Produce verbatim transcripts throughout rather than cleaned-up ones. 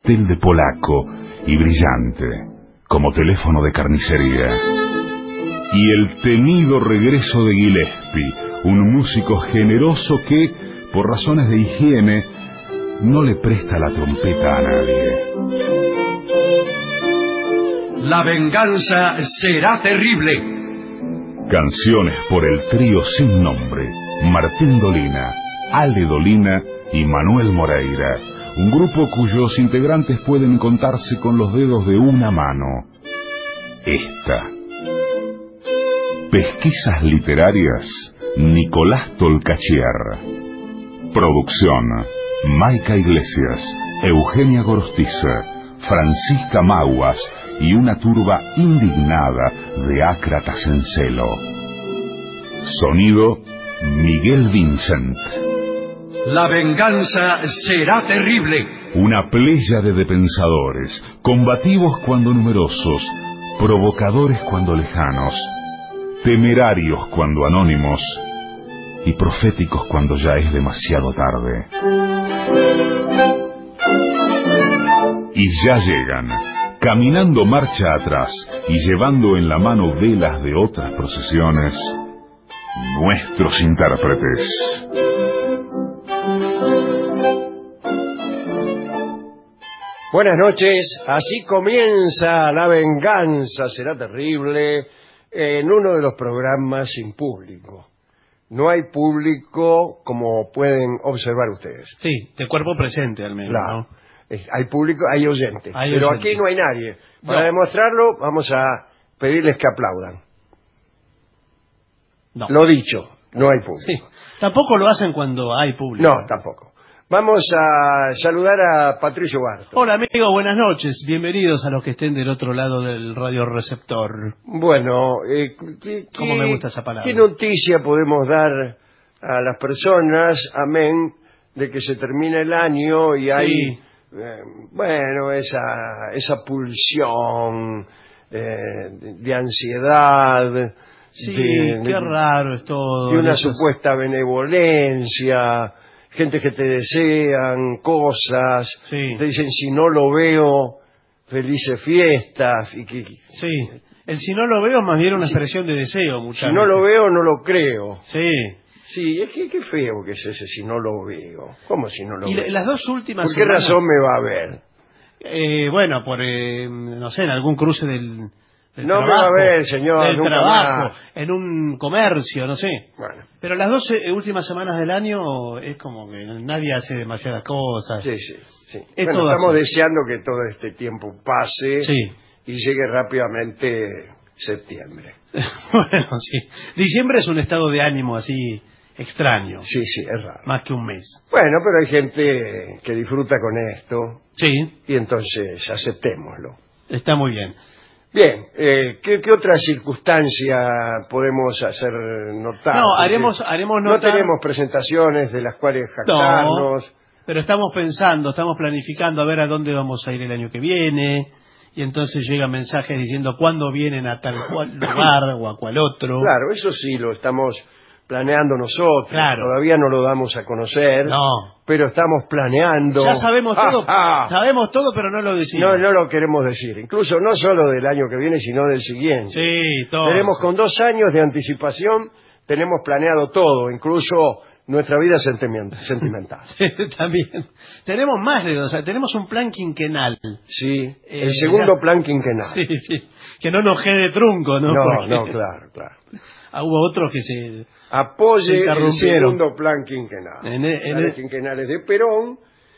Tilde polaco y brillante, como teléfono de carnicería. Y el temido regreso de Gillespie, un músico generoso que, por razones de higiene, no le presta la trompeta a nadie. La venganza será terrible. Canciones por el trío sin nombre, Martín Dolina, Ale Dolina y Manuel Moreira. Un grupo cuyos integrantes pueden contarse con los dedos de una mano. Esta. Pesquisas literarias, Nicolás Tolcachier. Producción, Maica Iglesias, Eugenia Gorostiza, Francisca Maguas y una turba indignada de ácratas en celo. Sonido, Miguel Vincent. La venganza será terrible. Una pléyade de pensadores, combativos cuando numerosos, provocadores cuando lejanos, temerarios cuando anónimos y proféticos cuando ya es demasiado tarde. Y ya llegan, caminando marcha atrás y llevando en la mano velas de otras procesiones, nuestros intérpretes. Buenas noches, así comienza La venganza será terrible en uno de los programas sin público. No hay público, como pueden observar ustedes. Sí, de cuerpo presente al menos. Claro. ¿No? Es- Hay público, hay oyentes. Hay pero oyentes. aquí no hay nadie. Para No. demostrarlo, vamos a pedirles que aplaudan. No. Lo dicho, no hay público. Sí. Tampoco lo hacen cuando hay público. No, tampoco. Vamos a saludar a Patricio Barto. Hola amigos, buenas noches. Bienvenidos a los que estén del otro lado del radioreceptor. Bueno, eh, ¿qué, Cómo qué- me gusta esa palabra. ¿qué noticia podemos dar a las personas, amén, de que se termina el año y hay, Sí. eh, bueno, esa, esa pulsión eh, de, de ansiedad, Sí, de, qué de- raro es todo. de una Esas- supuesta benevolencia, gente que te desean cosas, Sí. te dicen si no lo veo, felices fiestas, y que Sí. El si no lo veo es más bien una Sí. expresión de deseo, muchachos. si no lo veo no lo creo. Sí. Sí, es que qué feo que es ese si no lo veo. ¿Cómo si no lo Y veo? la- las dos últimas ¿Por qué semanas- razón me va a ver? Eh, bueno, por, eh, no sé, en algún cruce del, del No me trabajo. va a ver, señor, Del nunca trabajo, más. en un comercio, no sé. Bueno, Pero las dos eh, últimas semanas del año es como que nadie hace demasiadas cosas. sí, sí, sí. Es Bueno, todo estamos así. deseando que todo este tiempo pase Sí. y llegue rápidamente septiembre. Bueno, sí. Diciembre es un estado de ánimo así extraño, Sí, sí, es raro. más que un mes. Bueno, pero hay gente que disfruta con esto Sí, y entonces aceptémoslo. está muy bien. Bien, eh, ¿qué, qué otra circunstancia podemos hacer notar? No, Porque haremos, haremos no notar... tenemos presentaciones de las cuales jactarnos. Pero estamos pensando, estamos planificando a ver a dónde vamos a ir el año que viene. Y entonces llegan mensajes diciendo cuándo vienen a tal cual lugar o a cual otro. Claro, eso sí lo estamos planeando nosotros. Claro. Todavía no lo damos a conocer, No. pero estamos planeando. Ya sabemos Ah, todo, ah. sabemos todo, pero no lo decimos. No, no lo queremos decir. Incluso no solo del año que viene, sino del siguiente. Sí, todo. Tenemos con dos años de anticipación, tenemos planeado todo, incluso nuestra vida sentimen- sentimental. Sí, también. Tenemos más de dos, o sea, tenemos un plan quinquenal. Sí, Eh, el segundo ya. plan quinquenal. Sí, sí. Que no nos quede trunco, ¿no? No, Porque no, claro, claro. ah, hubo otros que se... Apoye Se el interrumpieron. segundo plan quinquenal. En e- en Planes e- quinquenales de Perón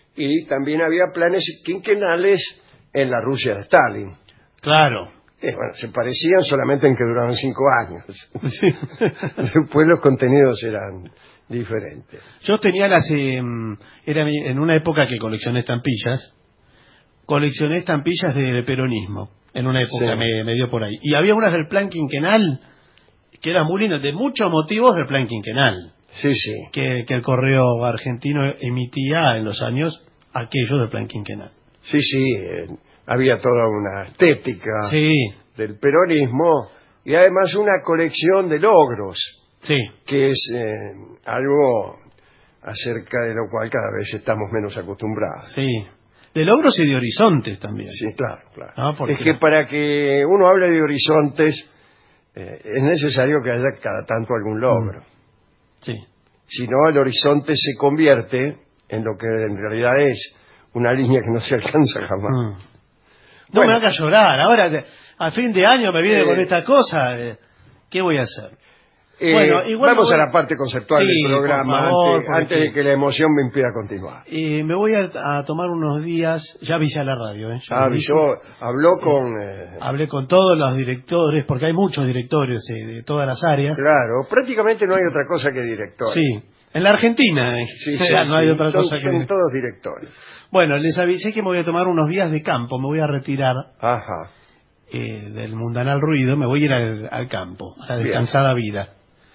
y también había planes quinquenales en la Rusia de Stalin. Claro. Eh, bueno, se parecían solamente en que duraban cinco años. Sí. Después los contenidos eran diferentes. Yo tenía las... eh, era mi- en una época que coleccioné estampillas, coleccioné estampillas de peronismo. En una época Sí. me, me dio por ahí. Y había unas del plan quinquenal que eran muy lindas, de muchos motivos del plan quinquenal, Sí, sí. que, que el correo argentino emitía en los años aquellos del plan quinquenal. Sí, sí. eh, había toda una estética Sí, del peronismo y además una colección de logros, sí, que es eh, algo acerca de lo cual cada vez estamos menos acostumbrados. sí. de logros y de horizontes también. Sí, claro, claro. ¿No? Porque... Es que para que uno hable de horizontes eh, es necesario que haya cada tanto algún logro. Sí. Si no, el horizonte se convierte en lo que en realidad es una línea que no se alcanza jamás. Mm. No Bueno. me hagas llorar. Ahora, a fin de año me viene Eh. con esta cosa. eh, ¿Qué voy a hacer? Eh, Bueno, igual vamos me voy- a la parte conceptual Sí, del programa por favor, antes, porque- antes de que la emoción me impida continuar. Eh, me voy a, a tomar unos días. Ya avisé a la radio. ¿eh? Ya Ah, lo dije. yo habló con... eh, Hablé con todos los directores, porque hay muchos directores eh, de todas las áreas. claro, prácticamente no hay otra cosa que director. Sí, en la Argentina eh, Sí, sí, no hay sí, otra son, cosa que... son todos directores. Bueno, les avisé que me voy a tomar unos días de campo, me voy a retirar Ajá. eh, del mundanal ruido, me voy a ir al, al campo, a la Bien. descansada vida.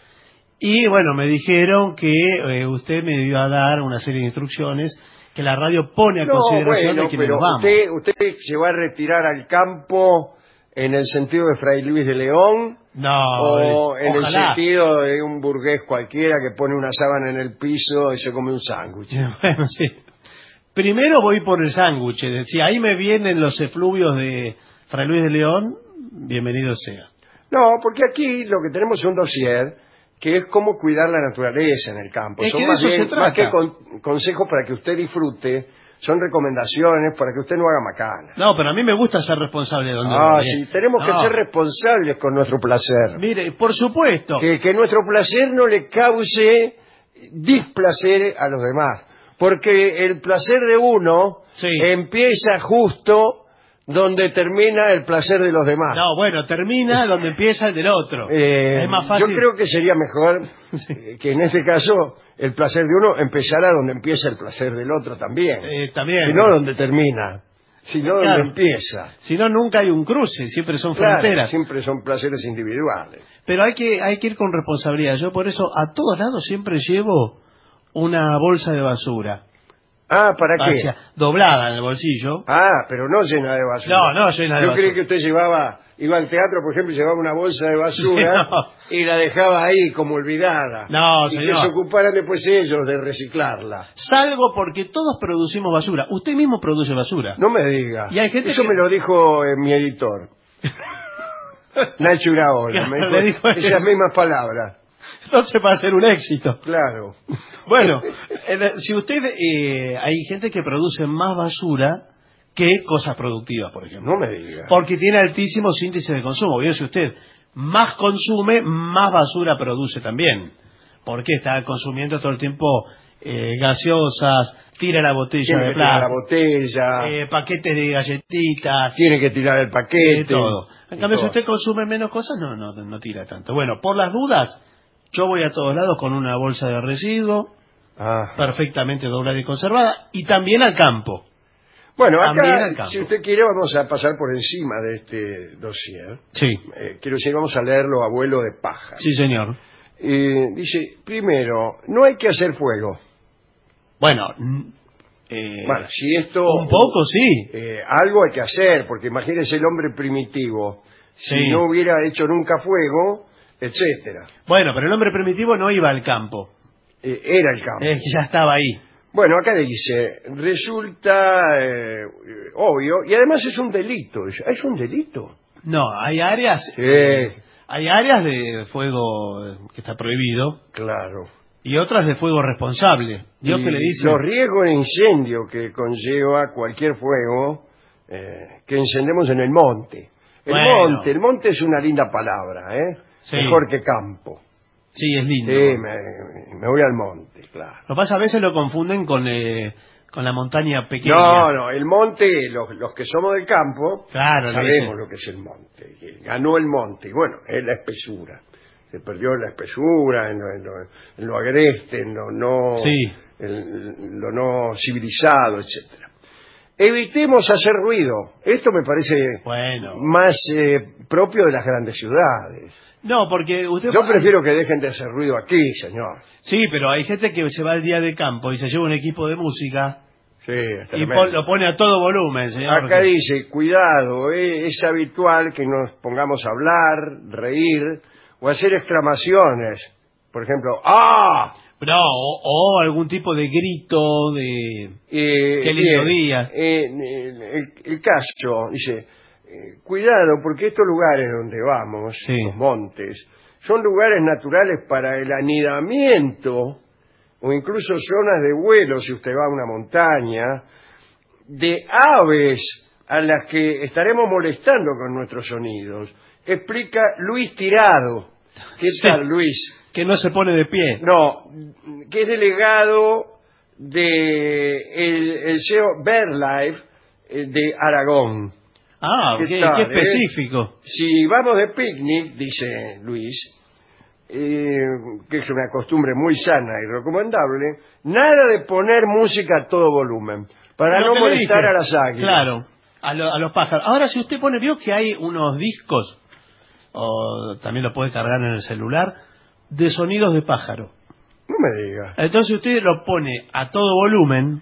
Y bueno, me dijeron que eh, usted me iba a dar una serie de instrucciones que la radio pone a No, consideración bueno, de quienes pero nos vamos. usted, usted se va a retirar al campo en el sentido de Fray Luis de León No, o eh, en el ojalá. sentido de un burgués cualquiera que pone una sábana en el piso y se come un sándwich. Bueno, sí. Primero voy por el sándwich. Si ahí me vienen los efluvios de Fray Luis de León, bienvenido sea. No, porque aquí lo que tenemos es un dossier que es cómo cuidar la naturaleza en el campo. Es Son que de más, eso bien- se más trata. que con- consejos para que usted disfrute, son recomendaciones para que usted no haga macana. No, pero a mí me gusta ser responsable de donde Ah, voy, ¿eh? sí, tenemos que No. ser responsables con nuestro placer. Mire, por supuesto. Que, que nuestro placer no le cause displacer a los demás. Porque el placer de uno Sí. empieza justo donde termina el placer de los demás. No, bueno, termina donde empieza el del otro. Eh, es más fácil. Yo creo que sería mejor eh, que en este caso el placer de uno empezara donde empieza el placer del otro también. Eh, también. Y no donde termina, sino Claro. donde empieza. Si no, nunca hay un cruce, siempre son Claro, fronteras. siempre son placeres individuales. Pero hay que, hay que ir con responsabilidad. Yo por eso a todos lados siempre llevo una bolsa de basura. Ah, ¿para qué? Hacia- doblada en el bolsillo. Ah, pero no llena de basura. No, no llena de Yo basura. creí que usted llevaba, iba al teatro, por ejemplo, y llevaba una bolsa de basura Sí, no. y la dejaba ahí como olvidada. No, y señor. que se ocuparan después ellos de reciclarla. Salgo porque todos producimos basura. Usted mismo produce basura. No me diga. Y hay gente Eso que- me lo dijo eh, mi editor. Nacho Iraola. Claro, me dijo le dijo esas eso. mismas palabras. Entonces va a ser un éxito. Claro. Bueno, eh, si usted... eh, hay gente que produce más basura que cosas productivas, por ejemplo. No me diga. Porque tiene altísimos índices de consumo. Bien, si usted más consume, más basura produce también. Porque está consumiendo todo el tiempo eh, gaseosas, tira la botella Tiene de que tirar la plástico, botella, eh, paquetes de galletitas, tiene que tirar el paquete. de todo. En y cambio, si todo. usted consume menos cosas, no, no, no tira tanto. Bueno, por las dudas, yo voy a todos lados con una bolsa de residuo, Ah. perfectamente doblada y conservada, y también al campo. Bueno, También al acá, campo. si usted quiere, vamos a pasar por encima de este dossier. Sí, Eh, quiero decir, vamos a leerlo abuelo de paja. sí, señor. Eh, dice, primero, no hay que hacer fuego. Bueno, mm, eh, Bueno, si esto... un poco sí. eh, algo hay que hacer, porque imagínese el hombre primitivo. Si Sí. no hubiera hecho nunca fuego, etcétera. Bueno, pero el hombre primitivo no iba al campo, Eh, era el campo. es que ya estaba ahí. Bueno, acá dice, resulta eh, obvio, y además es un delito. Dice, ¿es un delito? No, hay áreas, Sí, hay áreas de fuego eh, que está prohibido claro. y otras de fuego responsable. Dios Y que le dice. los riesgos de incendio que conlleva cualquier fuego eh, que encendemos en el monte. El Bueno. monte, el monte es una linda palabra, ¿eh? Sí. Mejor que campo. Sí, es lindo. Sí, me, me voy al monte, claro. Lo que pasa, a veces lo confunden con, eh, con la montaña pequeña. No, no, el monte, los, los que somos del campo, Claro, le sabemos dicen. lo que es el monte. Que ganó el monte, y bueno, es la espesura. Se perdió en la espesura, en lo, en lo, en lo agreste, en lo no, Sí. en lo no civilizado, etcétera. Evitemos hacer ruido. Esto me parece Bueno. más eh, propio de las grandes ciudades. No, porque usted... Yo prefiero que dejen de hacer ruido aquí, señor. Sí, pero hay gente que se va al día de campo y se lleva un equipo de música Sí, es y tremendo. pon- lo pone a todo volumen, señor. Acá dice, cuidado, eh, es habitual que nos pongamos a hablar, reír o hacer exclamaciones. Por ejemplo, ¡ah! No, o, o algún tipo de grito de... Eh, Qué lindo bien, día. eh, el, el caso, dice, eh, cuidado porque estos lugares donde vamos, Sí. los montes, son lugares naturales para el anidamiento o incluso zonas de vuelo si usted va a una montaña, de aves a las que estaremos molestando con nuestros sonidos. Explica Luis Tirado. ¿Qué Sí. tal, Luis? Que no se pone de pie. No, que es delegado de el, el C E O BirdLife eh, de Aragón. Ah, ¿Qué qué, tal, qué eh? específico. Si vamos de picnic, dice Luis, eh, que es una costumbre muy sana y recomendable, nada de poner música a todo volumen, para Lo no que le molestar dije. a las águilas. Claro, a, lo- a los pájaros. Ahora, si usted pone, vio que hay unos discos, o también lo puede cargar en el celular, de sonidos de pájaro. No me diga. Entonces usted lo pone a todo volumen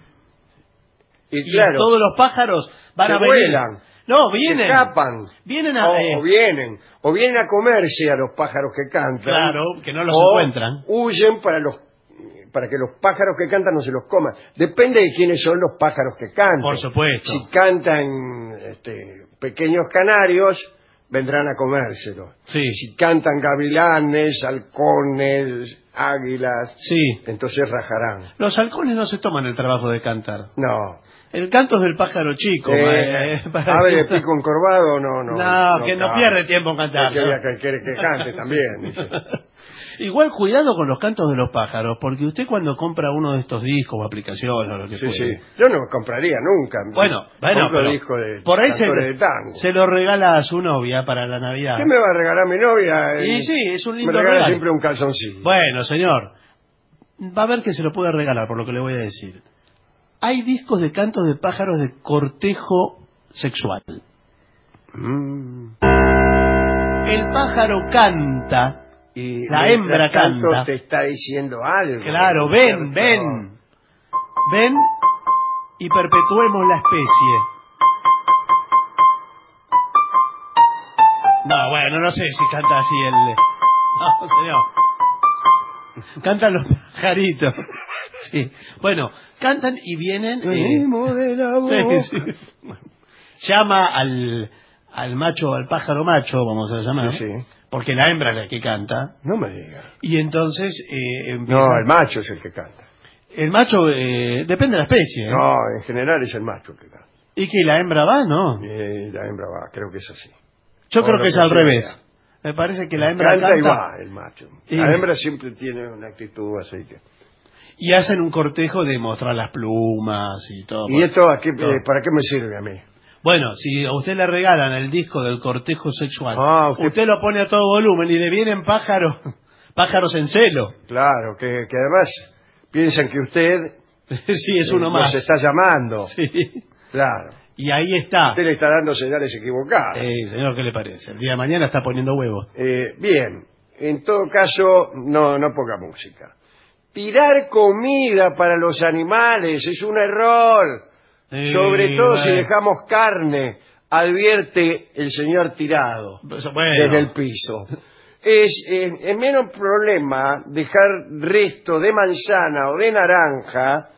Y y claro, todos los pájaros van se a venir. vuelan, No, se vienen. escapan, Vienen a... o, eh, o vienen, o vienen a comerse a los pájaros que cantan. Claro, que no los o encuentran. huyen para los para que los pájaros que cantan no se los coman. Depende de quiénes son los pájaros que cantan. Por supuesto. Si cantan este, pequeños canarios, vendrán a comérselos. Sí, Si cantan gavilanes, halcones, águilas, sí. entonces rajarán. Los halcones no se toman el trabajo de cantar. No. El canto es del pájaro chico. Eh, eh, para ave de decir- pico encorvado, no, no. No, que no canta. pierde tiempo en cantar. Que, ¿no? que quiere que cante también, dice. Igual cuidado con los cantos de los pájaros, porque usted cuando compra uno de estos discos o aplicaciones o lo que Sí, fuere, sí. Yo no me compraría nunca. bueno, bueno, Compro pero disco de por ahí se, cantores de tango. se lo regala a su novia para la Navidad. ¿Qué me va a regalar mi novia? Y Eh, sí, es un lindo Me regala regalo. siempre un calzoncillo. Bueno, señor, va a ver que se lo puede regalar, por lo que le voy a decir. Hay discos de cantos de pájaros de cortejo sexual. Mm. El pájaro canta. Y La mientras hembra tanto canta. te está diciendo algo. Claro, ven, ven. Ven y perpetuemos la especie. No, bueno, no sé si canta así el... No, señor. Cantan los pajaritos. Sí. Bueno, cantan y vienen... eh, Venimos de la boca. sí, sí. Llama al, al macho, al pájaro macho, vamos a llamar. Sí, sí. Porque la hembra es la que canta. No me diga. Y entonces eh, empieza... No, el macho es el que canta. El macho eh, depende de la especie. ¿eh? No, en general es el macho el que canta. Y que la hembra va, ¿no? Eh, la hembra va, creo que es así. Yo O creo lo que es que al sea. revés. Me parece que la hembra canta, canta, y va el macho. Y- La hembra siempre tiene una actitud así que... y hacen un cortejo de mostrar las plumas y todo. ¿Y esto a qué, todo. eh, para qué me sirve a mí? Bueno, si a usted le regalan el disco del cortejo sexual, Ah, usted... usted- lo pone a todo volumen y le vienen pájaros, pájaros en celo. Claro, que, que además piensan que usted Sí, es eh, uno más. los está llamando. Sí. Claro. Y ahí está. Usted le está dando señales equivocadas. Eh, señor, ¿qué le parece? El día de mañana está poniendo huevos. Eh, bien, en todo caso, no, no ponga música. Tirar comida para los animales es un error. Eh, Sobre todo si bueno. dejamos carne, advierte el señor Tirado Pues, bueno. desde el piso. Es, eh, es menos problema dejar resto de manzana o de naranja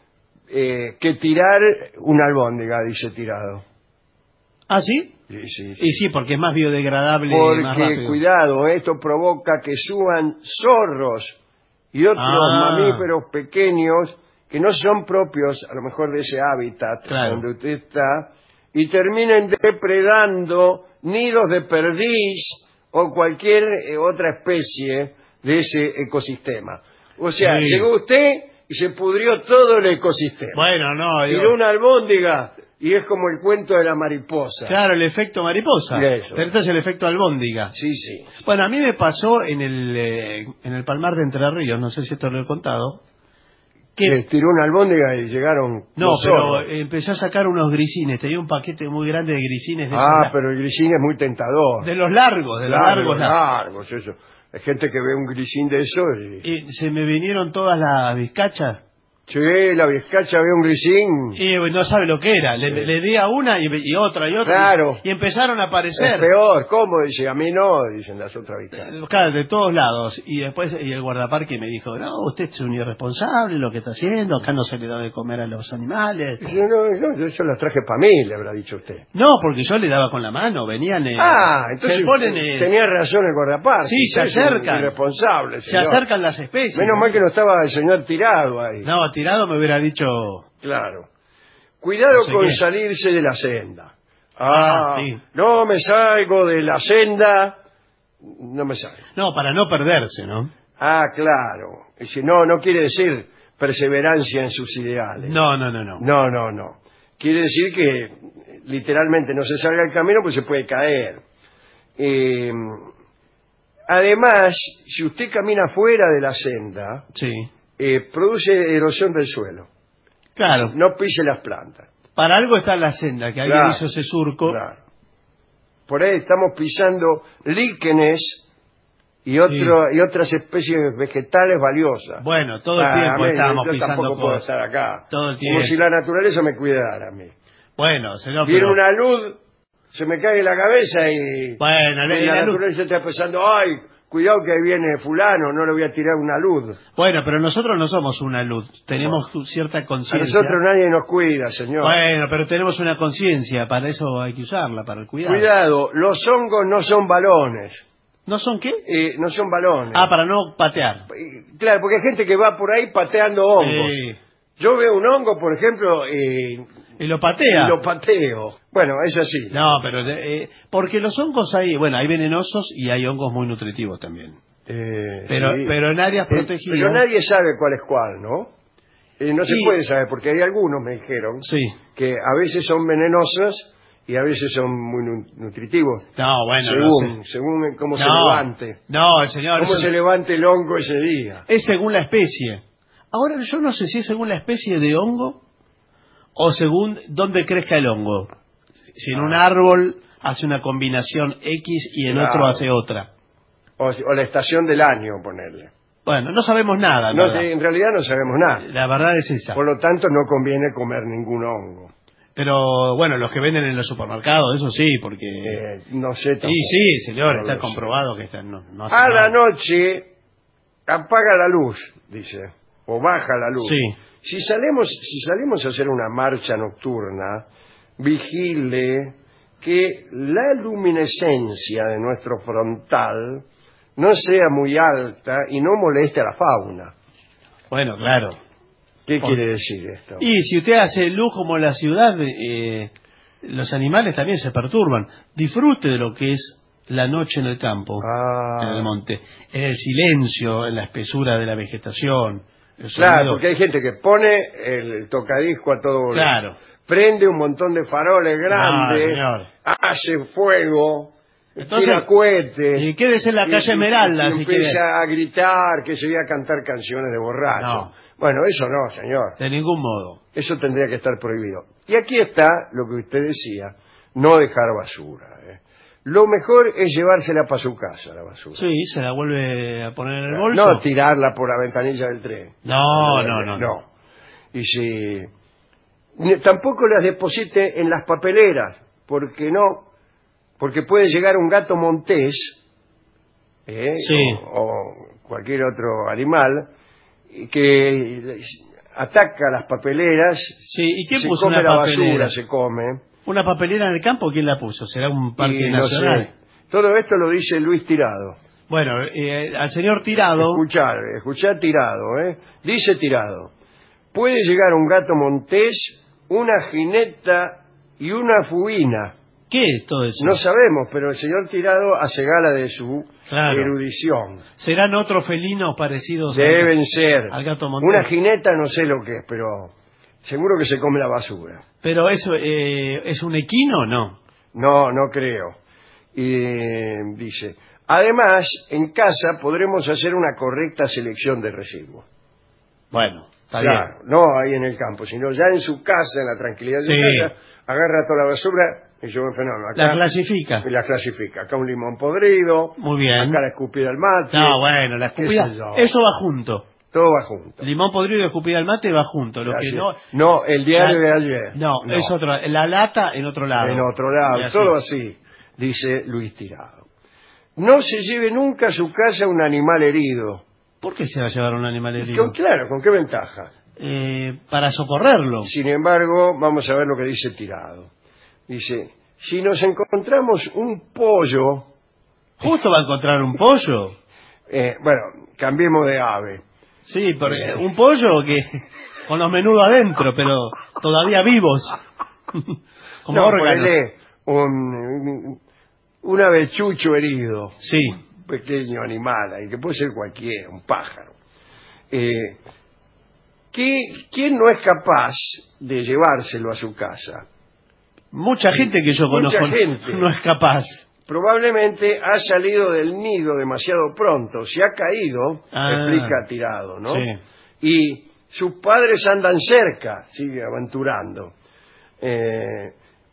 eh, que tirar una albóndiga, dice Tirado. ¿Ah, sí? Sí, sí, sí. Y sí, porque es más biodegradable y más Porque, rápido. cuidado, esto provoca que suban zorros y otros Ah. mamíferos pequeños que no son propios, a lo mejor, de ese hábitat Claro. donde usted está, y terminen depredando nidos de perdiz o cualquier eh, otra especie de ese ecosistema. O sea, Sí. llegó usted y se pudrió todo el ecosistema. Bueno, no, digo- Tiró una albóndiga y es como el cuento de la mariposa. claro, el efecto mariposa. Eso. Pero este es el efecto albóndiga. Sí, sí. Bueno, a mí me pasó en el eh, en el Palmar de Entre Ríos, no sé si esto lo he contado, que Que tiró una albóndiga y llegaron no, los pero zorros. empecé a sacar unos grisines, tenía un paquete muy grande de grisines de, Ah, esos- pero el grisín es muy tentador. de los largos, de los Largos, largos. la- largos, eso. Hay gente que ve un grisín de eso y... Y se me vinieron todas las vizcachas Sí, la vizcacha ve un grisín. Y no sabe lo que era. Le, Sí. le di a una y, y otra y otra. Claro. Y, y empezaron a aparecer. Es peor, ¿cómo? Dice, a mí no, dicen las otras vizcachas. Claro, de todos lados. Y después y el guardaparque me dijo, no, usted es un irresponsable lo que está haciendo, acá no se le da de comer a los animales. Dice, no, no, yo eso las traje para mí, le habrá dicho usted. No, porque yo le daba con la mano, venían... Eh, Ah, entonces se ponen, eh, tenía razón el guardaparque. Sí, se Usted es un acercan. irresponsable, se señor. acercan las especies. Menos mal que no estaba el señor tirado ahí. No, tirado me hubiera dicho... Claro. Cuidado No sé con qué. salirse de la senda. Ah, Ah, sí. no me salgo de la senda, no me salgo. No, para no perderse, ¿no? Ah, claro. Dice, no, no quiere decir perseverancia en sus ideales. No, no, no, no. No, no, no. Quiere decir que literalmente no se salga del camino, pues se puede caer. Eh, además, si usted camina fuera de la senda, Sí, eh, produce erosión del suelo. claro. No pise las plantas. Para algo está la senda, que alguien Claro, hizo ese surco. Claro. Por ahí estamos pisando líquenes y, otro, y otras especies vegetales valiosas. Bueno, todo el Ah, tiempo a mí, estábamos yo pisando tampoco puedo cosas. estar acá. Todo el Como tiempo. si la naturaleza me cuidara a mí. Bueno, señor, Viene pero... una luz, se me cae la cabeza y, Bueno, y la, la, la luz... naturaleza está pensando, ay, cuidado que ahí viene fulano, no le voy a tirar una luz. Bueno, pero nosotros no somos una luz. Tenemos cierta A conciencia. nosotros nadie nos cuida, señor. Bueno, pero tenemos una conciencia. Para eso hay que usarla, para el cuidado. Cuidado, los hongos no son balones. ¿No son qué? Eh, no son balones. Ah, para no patear. Eh, Claro, porque hay gente que va por ahí pateando hongos. Sí. Yo veo un hongo, por ejemplo, eh, Y lo patea. y lo pateo. Bueno, es así. No, pero... eh, porque los hongos hay... Bueno, hay venenosos y hay hongos muy nutritivos también. Eh, Pero, sí. pero en áreas Eh, protegidas... Pero nadie sabe cuál es cuál, ¿no? Eh, no se Y- puede saber, porque hay algunos, me dijeron, Sí. que a veces son venenosos y a veces son muy nu- nutritivos. No, bueno, según, no sé. según cómo se No, levante. No, el señor... Cómo eso se levante el hongo ese día. es según la especie. Ahora, yo no sé si es según la especie de hongo o según dónde crezca el hongo. Si en un Ah. árbol hace una combinación X y en Claro. otro hace otra. O, o la estación del año, ponerle. Bueno, no sabemos nada. en No, verdad. en realidad no sabemos nada. La verdad es esa. Por lo tanto, no conviene comer ningún hongo. Pero bueno, los que venden en los supermercados, eso sí, porque... Eh, no sé tampoco. sí, sí, señor, No está lo sé. comprobado que están... No, no hace A la nada. noche apaga la luz, dice, o baja la luz. Sí. Si salimos, si salimos a hacer una marcha nocturna, vigile que la luminescencia de nuestro frontal no sea muy alta y no moleste a la fauna. Bueno, claro. ¿Qué Por- quiere decir esto? Y si usted hace luz como la ciudad, eh, los animales también se perturban. Disfrute de lo que es la noche en el campo, Ah. en el monte, en el silencio, en la espesura de la vegetación. el Claro, sonido. porque hay gente que pone el tocadisco a todo volumen. Claro. Prende un montón de faroles grandes, señor. hace fuego, Entonces, tira cohetes. y quédese en la y- calle y- Esmeralda, y si empieza quiere. a gritar que se iba a cantar canciones de borracho. No. Bueno, eso no, señor. De ningún modo. Eso tendría que estar prohibido. Y aquí está lo que usted decía, no dejar basura. ¿eh? Lo mejor es llevársela para su casa, la basura. Sí, se la vuelve a poner en el bolso. No tirarla por la ventanilla del tren. No, no, no, no. Y si... ni- Tampoco las deposite en las papeleras, porque no, porque puede llegar un gato montés, ¿eh? Sí. o, o cualquier otro animal, y que ataca las papeleras, Sí, ¿y quién se puso come una la papelera? basura, se come. ¿Una papelera en el campo? ¿Quién la puso? ¿Será un parque y no nacional? sé. Todo esto lo dice Luis Tirado. Bueno, eh, al señor Tirado... Escuchar, escuchar Tirado, ¿eh? Dice Tirado, puede llegar un gato montés, una jineta y una fuina. ¿Qué es todo eso? No sabemos, pero el señor Tirado hace gala de su Claro. erudición. ¿Serán otros felinos parecidos Deben al, ser. al gato montés? Una jineta no sé lo que es, pero seguro que se come la basura. ¿Pero eso eh, es un equino o no? No, no creo. Y dice, además, en casa podremos hacer una correcta selección de residuos. Bueno, está Claro, no ahí en el campo, sino ya en su casa, en la tranquilidad de Sí. su casa, agarra toda la basura y yo un fenómeno. bien. Acá, La clasifica. y la clasifica. Acá un limón podrido, Muy bien. acá la escupida del mate. No, bueno, la qué escupida. sé yo. Eso va junto. todo va junto. Limón podrido y escupida al mate va junto. Lo que Así no, es. No, el diario la- de ayer. no, es otro. La lata en otro lado. En otro lado, Y así. todo así, dice Luis Tirado. No se lleve nunca a su casa un animal herido. ¿Por qué se va a llevar un animal ¿Con, herido? claro, ¿con qué ventaja? Eh, para socorrerlo. Sin embargo, vamos a ver lo que dice Tirado. Dice, si nos encontramos un pollo, Justo va a encontrar un pollo. eh, bueno, cambiemos de ave. Sí, porque un pollo que con los menudos adentro, pero todavía vivos. Como No, órganos. ponele un, un, un avechucho herido, Sí. un pequeño animal, ahí, que puede ser cualquiera, un pájaro. Eh, ¿qué- ¿Quién no es capaz de llevárselo a su casa? Mucha gente que yo Mucha conozco gente. no es capaz. Probablemente ha salido del nido demasiado pronto, se ha caído, Ah, explica Tirado, ¿no? sí. Y sus padres andan cerca, sigue aventurando. Eh,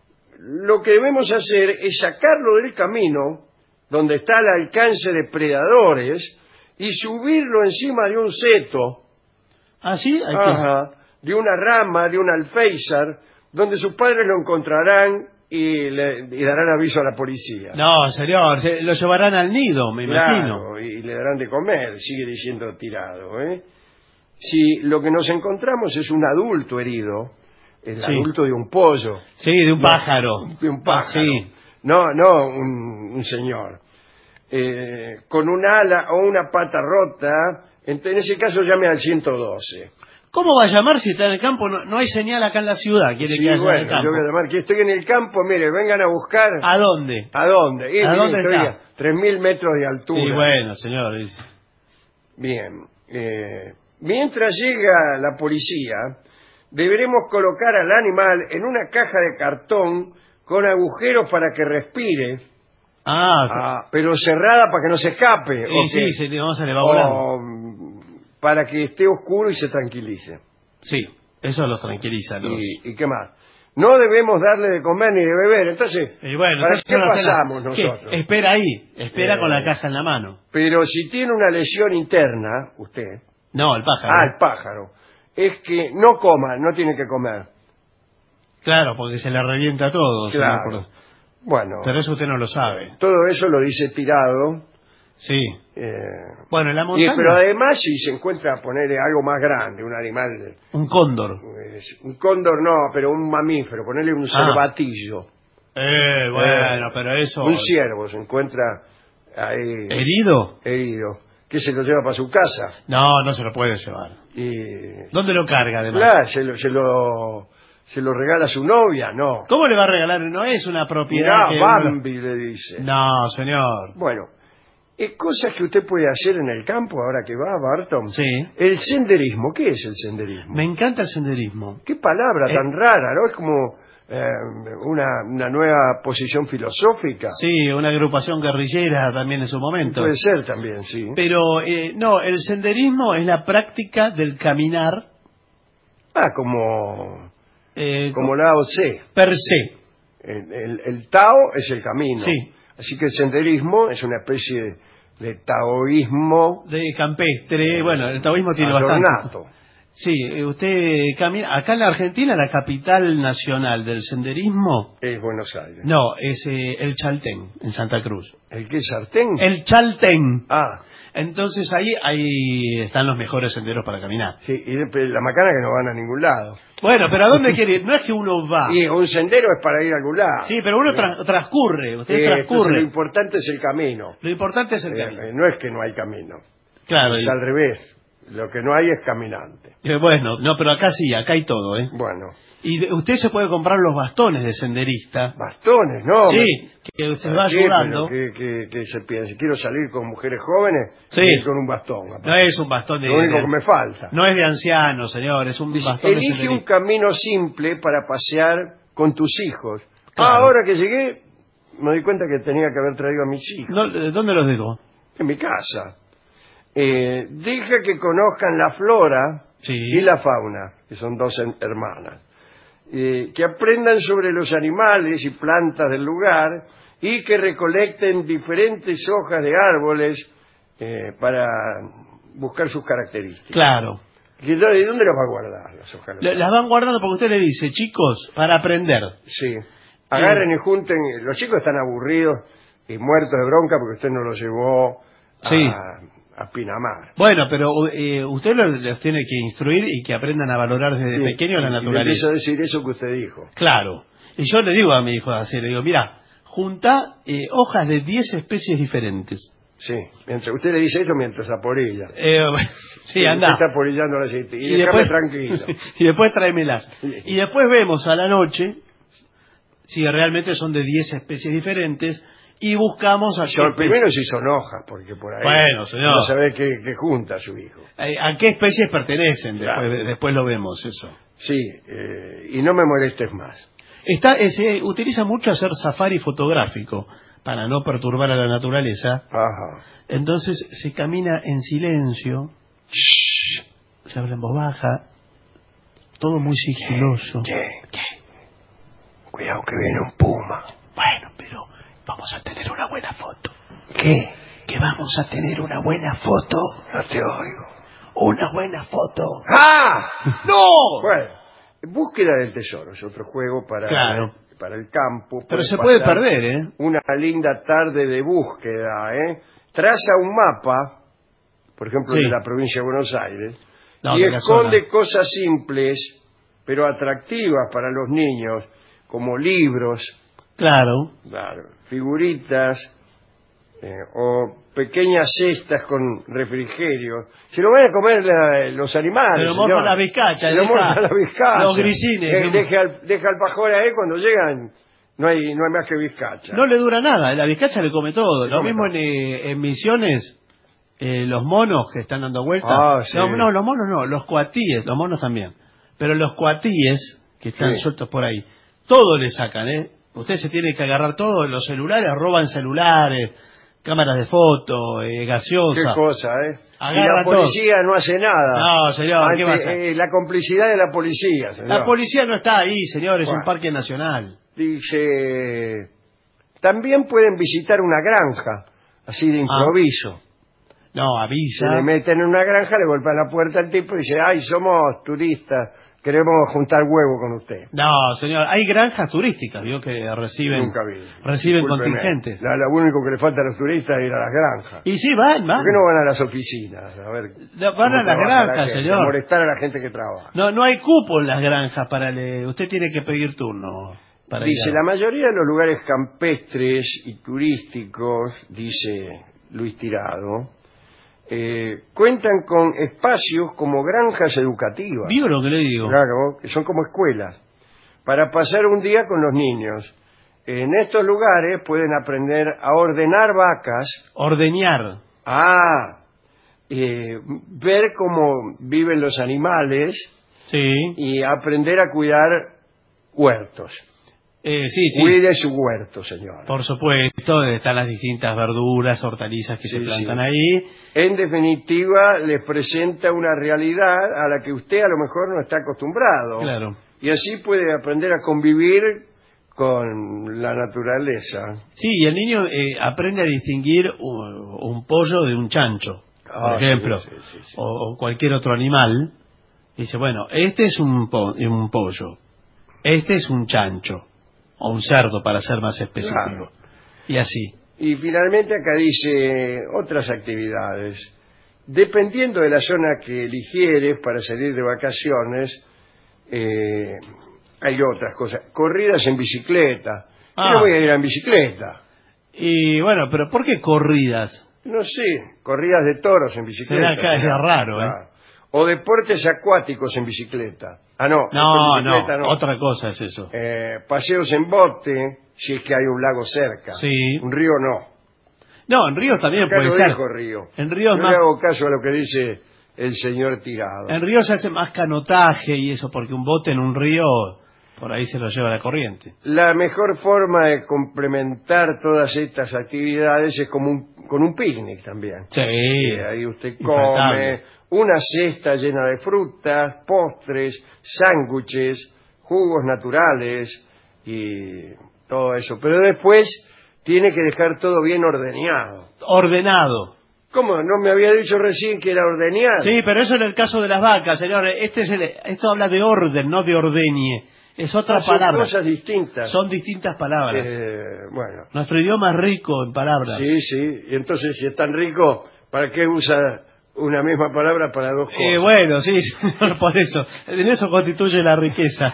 lo que debemos hacer es sacarlo del camino, donde está al alcance de predadores, y subirlo encima de un seto, ¿Ah, sí? Hay que- ajá, de una rama, de un alféizar, donde sus padres lo encontrarán y le y darán aviso a la policía. No, señor, se- lo llevarán al nido, me imagino. Claro, y le darán de comer, sigue diciendo Tirado, ¿eh? Si lo que nos encontramos es un adulto herido, el Sí. adulto de un pollo, Sí, de un No, pájaro. de un pájaro, Sí. no, no un, un señor, eh, con un ala o una pata rota, en, en ese caso llame al ciento doce. ¿Cómo va a llamar si está en el campo? No, no hay señal acá en la ciudad. Quiere Sí, que haya en bueno, el campo. yo voy a llamar, que estoy en el campo, mire, vengan a buscar. ¿A dónde? ¿A dónde? Y, ¿A mire, dónde estoy está? a tres mil metros de altura. Sí, bueno, señor. es- Bien. eh, mientras llega la policía, deberemos colocar al animal en una caja de cartón con agujeros para que respire, Ah, ah, pero cerrada para que no se escape. sí, o sí, que- se, le- vamos a le va volando. o, mm, para que esté oscuro y se tranquilice. Sí, eso los tranquiliza. Los... Y, ¿Y qué más? No debemos darle de comer ni de beber. Entonces, Y bueno, ¿para entonces qué no hace nada. pasamos ¿Qué? nosotros? Espera ahí, espera Eh. con la caja en la mano. Pero si tiene una lesión interna, usted, No, el pájaro. ah, el pájaro, es que no coma, no tiene que comer. Claro, porque se le revienta todo. señor, Claro. por- Bueno, Pero eso usted no lo sabe. todo eso lo dice Tirado. Sí. eh, Bueno, en la y- montaña, pero además, si se encuentra ponerle algo más grande, un animal, un cóndor. pues, un cóndor no, pero un mamífero, ponerle un cervatillo, Eh, bueno, pero eso... un ciervo, se encuentra ahí ¿Herido? herido, que se lo lleva para su casa. No, no se lo puede llevar. Y ¿Dónde lo carga, además? claro, se lo, se lo, se lo regala a su novia, no. ¿Cómo le va a regalar? No es una propiedad que... Mirá, Bambi le dice. No, señor. Bueno, es cosas que usted puede hacer en el campo ahora que va, Barton. Sí. El senderismo, ¿qué es el senderismo? Me encanta el senderismo. Qué palabra Eh. tan rara, ¿no? Es como eh, una, una nueva posición filosófica. Sí, una agrupación guerrillera también en su momento. Puede ser también, sí. Pero, eh, no, el senderismo es la práctica del caminar Ah, como, eh, como Lao Tse. per se. El, el- el Tao es el camino. Sí. Así que el senderismo es una especie de, de taoísmo De campestre, bueno, el taoísmo tiene bastante. ayornato. Sí, eh, usted camina. Acá en la Argentina, la capital nacional del senderismo, Es Buenos Aires. no, es eh, el Chaltén, en Santa Cruz. ¿El qué sartén? El Chaltén. Ah, Entonces ahí, ahí están los mejores senderos para caminar. sí, y de- la macana que no van a ningún lado. Bueno, pero ¿a dónde quiere ir? No es que uno va. Y un sendero es para ir a algún lado. Sí, pero uno tra- transcurre, usted Eh, entonces transcurre. lo importante es el camino. Lo importante es el Eh, camino. eh, no es que no hay camino. Claro, Es y- al revés. Lo que no hay es caminante. eh, bueno, no, pero acá sí, acá hay todo, ¿eh? Bueno, Y de- usted se puede comprar los bastones de senderista. bastones, ¿no? Sí, Me- que se ¿Para va qué? ayudando. Pero que, que- que se piense, quiero salir con mujeres jóvenes Sí. y ir con un bastón. No es un bastón de... Lo único de- que me falta. No es de anciano, señor, es un Dice, bastón de elige un senderista. camino simple para pasear con tus hijos. Claro. Ah, ahora que llegué, me di cuenta que tenía que haber traído a mis hijos. No, ¿de ¿Dónde los dejo? En mi casa. Eh, deja que conozcan la flora Sí. y la fauna, que son dos en- hermanas. Eh, que aprendan sobre los animales y plantas del lugar y que recolecten diferentes hojas de árboles eh, para buscar sus características. Claro. ¿Y dónde, y dónde las va a guardar las hojas? La- Las van guardando porque usted le dice, chicos, para aprender. Sí. Agarren y junten. Los chicos están aburridos y muertos de bronca porque usted no los llevó a, Sí. a Pinamar. Bueno, pero eh, usted lo- los tiene que instruir y que aprendan a valorar desde Sí, pequeños la y le naturaleza. empiezo a decir eso que usted dijo. Claro. Y yo le digo a mi hijo así, le digo, mira, junta eh, hojas de diez especies diferentes. Sí. Mientras usted le dice eso mientras aporilla. Eh, sí, anda. Usted está aporillando la aceite. Y, Y déjame después- tranquilo. y después tráemelas. Y después vemos a la noche si realmente son de diez especies diferentes y buscamos a qué, Yo, especie, primero si son hojas, porque por ahí Bueno, señor. no sabe qué, qué junta su hijo. eh, a qué especies pertenecen. Claro. Después, después lo vemos eso. Sí, eh, y no me molestes más. Está, eh, se utiliza mucho hacer safari fotográfico para no perturbar a la naturaleza. Ajá. Entonces se camina en silencio, se habla en voz baja, todo muy sigiloso. Che, ¿Qué? cuidado que viene un puma. Bueno, pero vamos a tener una buena foto. ¿Qué? Que vamos a tener una buena foto. No te oigo. Una buena foto. ¡Ah! ¡No! Bueno, Búsqueda del Tesoro es otro juego para, Claro. para el campo. Pero Puede se puede pasar perder, ¿eh? Una linda tarde de búsqueda, ¿eh? Traza un mapa, por ejemplo, Sí. de la provincia de Buenos Aires, No, y de la esconde zona. cosas simples, pero atractivas para los niños, como libros, Claro. claro, figuritas, eh, o pequeñas cestas con refrigerio. Se lo van a comer la- los animales. Se lo señor. morfan las vizcachas, Se lo deja- morfan las vizcachas. los grisines. Eh, deja, al, deja al pajor ahí, cuando llegan no hay, no hay más que vizcacha. No le dura nada, la vizcacha le come todo. Le Lo come mismo todo. en, eh, en Misiones, eh, los monos que están dando vueltas. Ah, sí. No, no, los monos no, los cuatíes, los monos también. Pero los cuatíes que están Sí. sueltos por ahí, todo le sacan, ¿eh? Usted se tiene que agarrar todo, los celulares, roban celulares, cámaras de foto, eh, Qué gaseosa. cosa, ¿eh? Agarra y la policía no hace nada. No, señor, ¿qué Ante, va a hacer? eh, la complicidad de la policía, señor. La policía no está ahí, señor, es Bueno. un parque nacional. Dice, también pueden visitar una granja, así de improviso. No, Se avisa. le meten en una granja, le golpean la puerta al tipo y dice, ay, somos turistas, queremos juntar huevo con usted. No, señor, hay granjas turísticas, vio que reciben Nunca vi. reciben Discúlpeme. contingentes. La- Lo único que le falta a los turistas es ir a las granjas. Y sí, van, van. ¿Por qué no van a las oficinas? A ver, No, van cómo a las trabaja granjas, la gente, señor. a molestar a la gente que trabaja. No, no hay cupo en las granjas para le... Usted tiene que pedir turno para Dice, ir a- la mayoría de los lugares campestres y turísticos, dice Luis Tirado, eh, cuentan con espacios como granjas educativas. ¿Vio lo que le digo? Claro, que son como escuelas, para pasar un día con los niños. En estos lugares pueden aprender a ordenar vacas, Ordeñar. a eh, ver cómo viven los animales Sí. y aprender a cuidar huertos. Eh, sí, sí. Cuide su huerto, señor. Por supuesto, están las distintas verduras, hortalizas que Sí, se plantan sí. ahí. En definitiva, les presenta una realidad a la que usted a lo mejor no está acostumbrado. Claro. Y así puede aprender a convivir con la naturaleza. Sí, y el niño eh, aprende a distinguir un, un pollo de un chancho, por Ah, ejemplo, sí, sí, sí, sí. O, o cualquier otro animal. Dice, bueno, este es un, po- un pollo, este es un chancho, o un cerdo, para ser más específico. Claro. Y así. Y finalmente acá dice otras actividades. Dependiendo de la zona que eligieres para salir de vacaciones, eh, hay otras cosas. Corridas en bicicleta. Ah. Yo no voy a ir en bicicleta. Y bueno, pero ¿por qué corridas? No sé, corridas de toros en bicicleta. Será que es Claro, raro, ¿eh? claro. O deportes acuáticos en bicicleta. Ah, no. No, en no, bicicleta no. otra cosa es eso. Eh, paseos en bote, si es que hay un lago cerca. Sí. Un río no. No, en ríos también Acá puede no ser. dijo río. En ríos Yo más- le hago caso a lo que dice el señor Tirado. En ríos se hace más canotaje y eso, porque un bote en un río, por ahí se lo lleva la corriente. La mejor forma de complementar todas estas actividades es como un, con un picnic también. Sí. Eh, ahí usted infaltable. come una cesta llena de frutas, postres, sándwiches, jugos naturales y todo eso. Pero después tiene que dejar todo bien ordenado. Ordenado. ¿Cómo? ¿No me había dicho recién que era ordeñar? Sí, pero eso en el caso de las vacas, señor. Este es el, esto habla de orden, no de ordeñe. Es otra Ah, son palabra. cosas distintas. Son distintas palabras. Eh, bueno. Nuestro idioma es rico en palabras. Sí, sí. Y entonces, si es tan rico, ¿para qué usa una misma palabra para dos cosas? Eh, bueno, sí, por eso. En eso constituye la riqueza.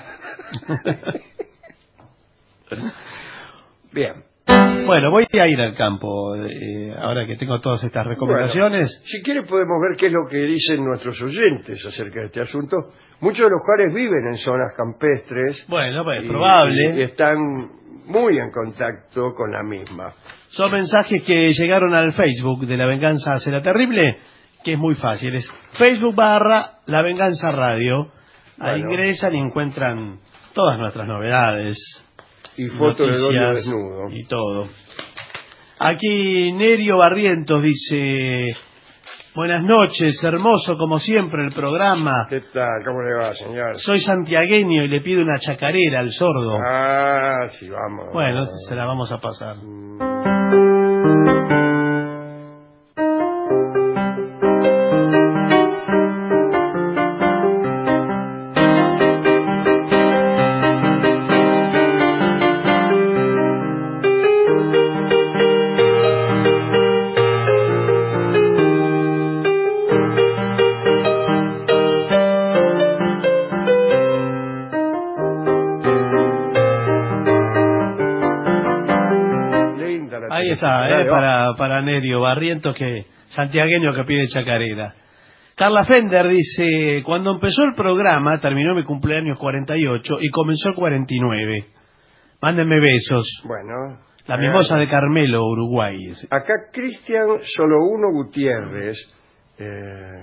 Bien. Bueno, voy a ir al campo, eh, ahora que tengo todas estas recomendaciones. Bueno, si quiere podemos ver qué es lo que dicen nuestros oyentes acerca de este asunto. Muchos de los cuales viven en zonas campestres. Bueno, pues es y, probable. y están muy en contacto con la misma. Son mensajes que llegaron al Facebook de La Venganza Será Terrible, que es muy fácil. Es Facebook barra La Venganza Radio. Ahí Bueno. ingresan y encuentran todas nuestras novedades. Y fotos de doña noticias desnudo. y todo. Aquí Nerio Barrientos dice: buenas noches, hermoso como siempre el programa. ¿Qué tal? ¿Cómo le va, señor? Soy santiagueño y le pido una chacarera al sordo. Ah, sí, vamos. Bueno, se la vamos a pasar. Ahí está, eh, para, para Nerio Barrientos, que santiagueño que pide chacarera. Carla Fender dice: cuando empezó el programa terminó mi cumpleaños cuarenta y ocho y comenzó el cuarenta y nueve. Mándenme besos. Bueno. La mimosa de Carmelo, Uruguay. Acá Cristian Solo Uno Gutiérrez. Eh,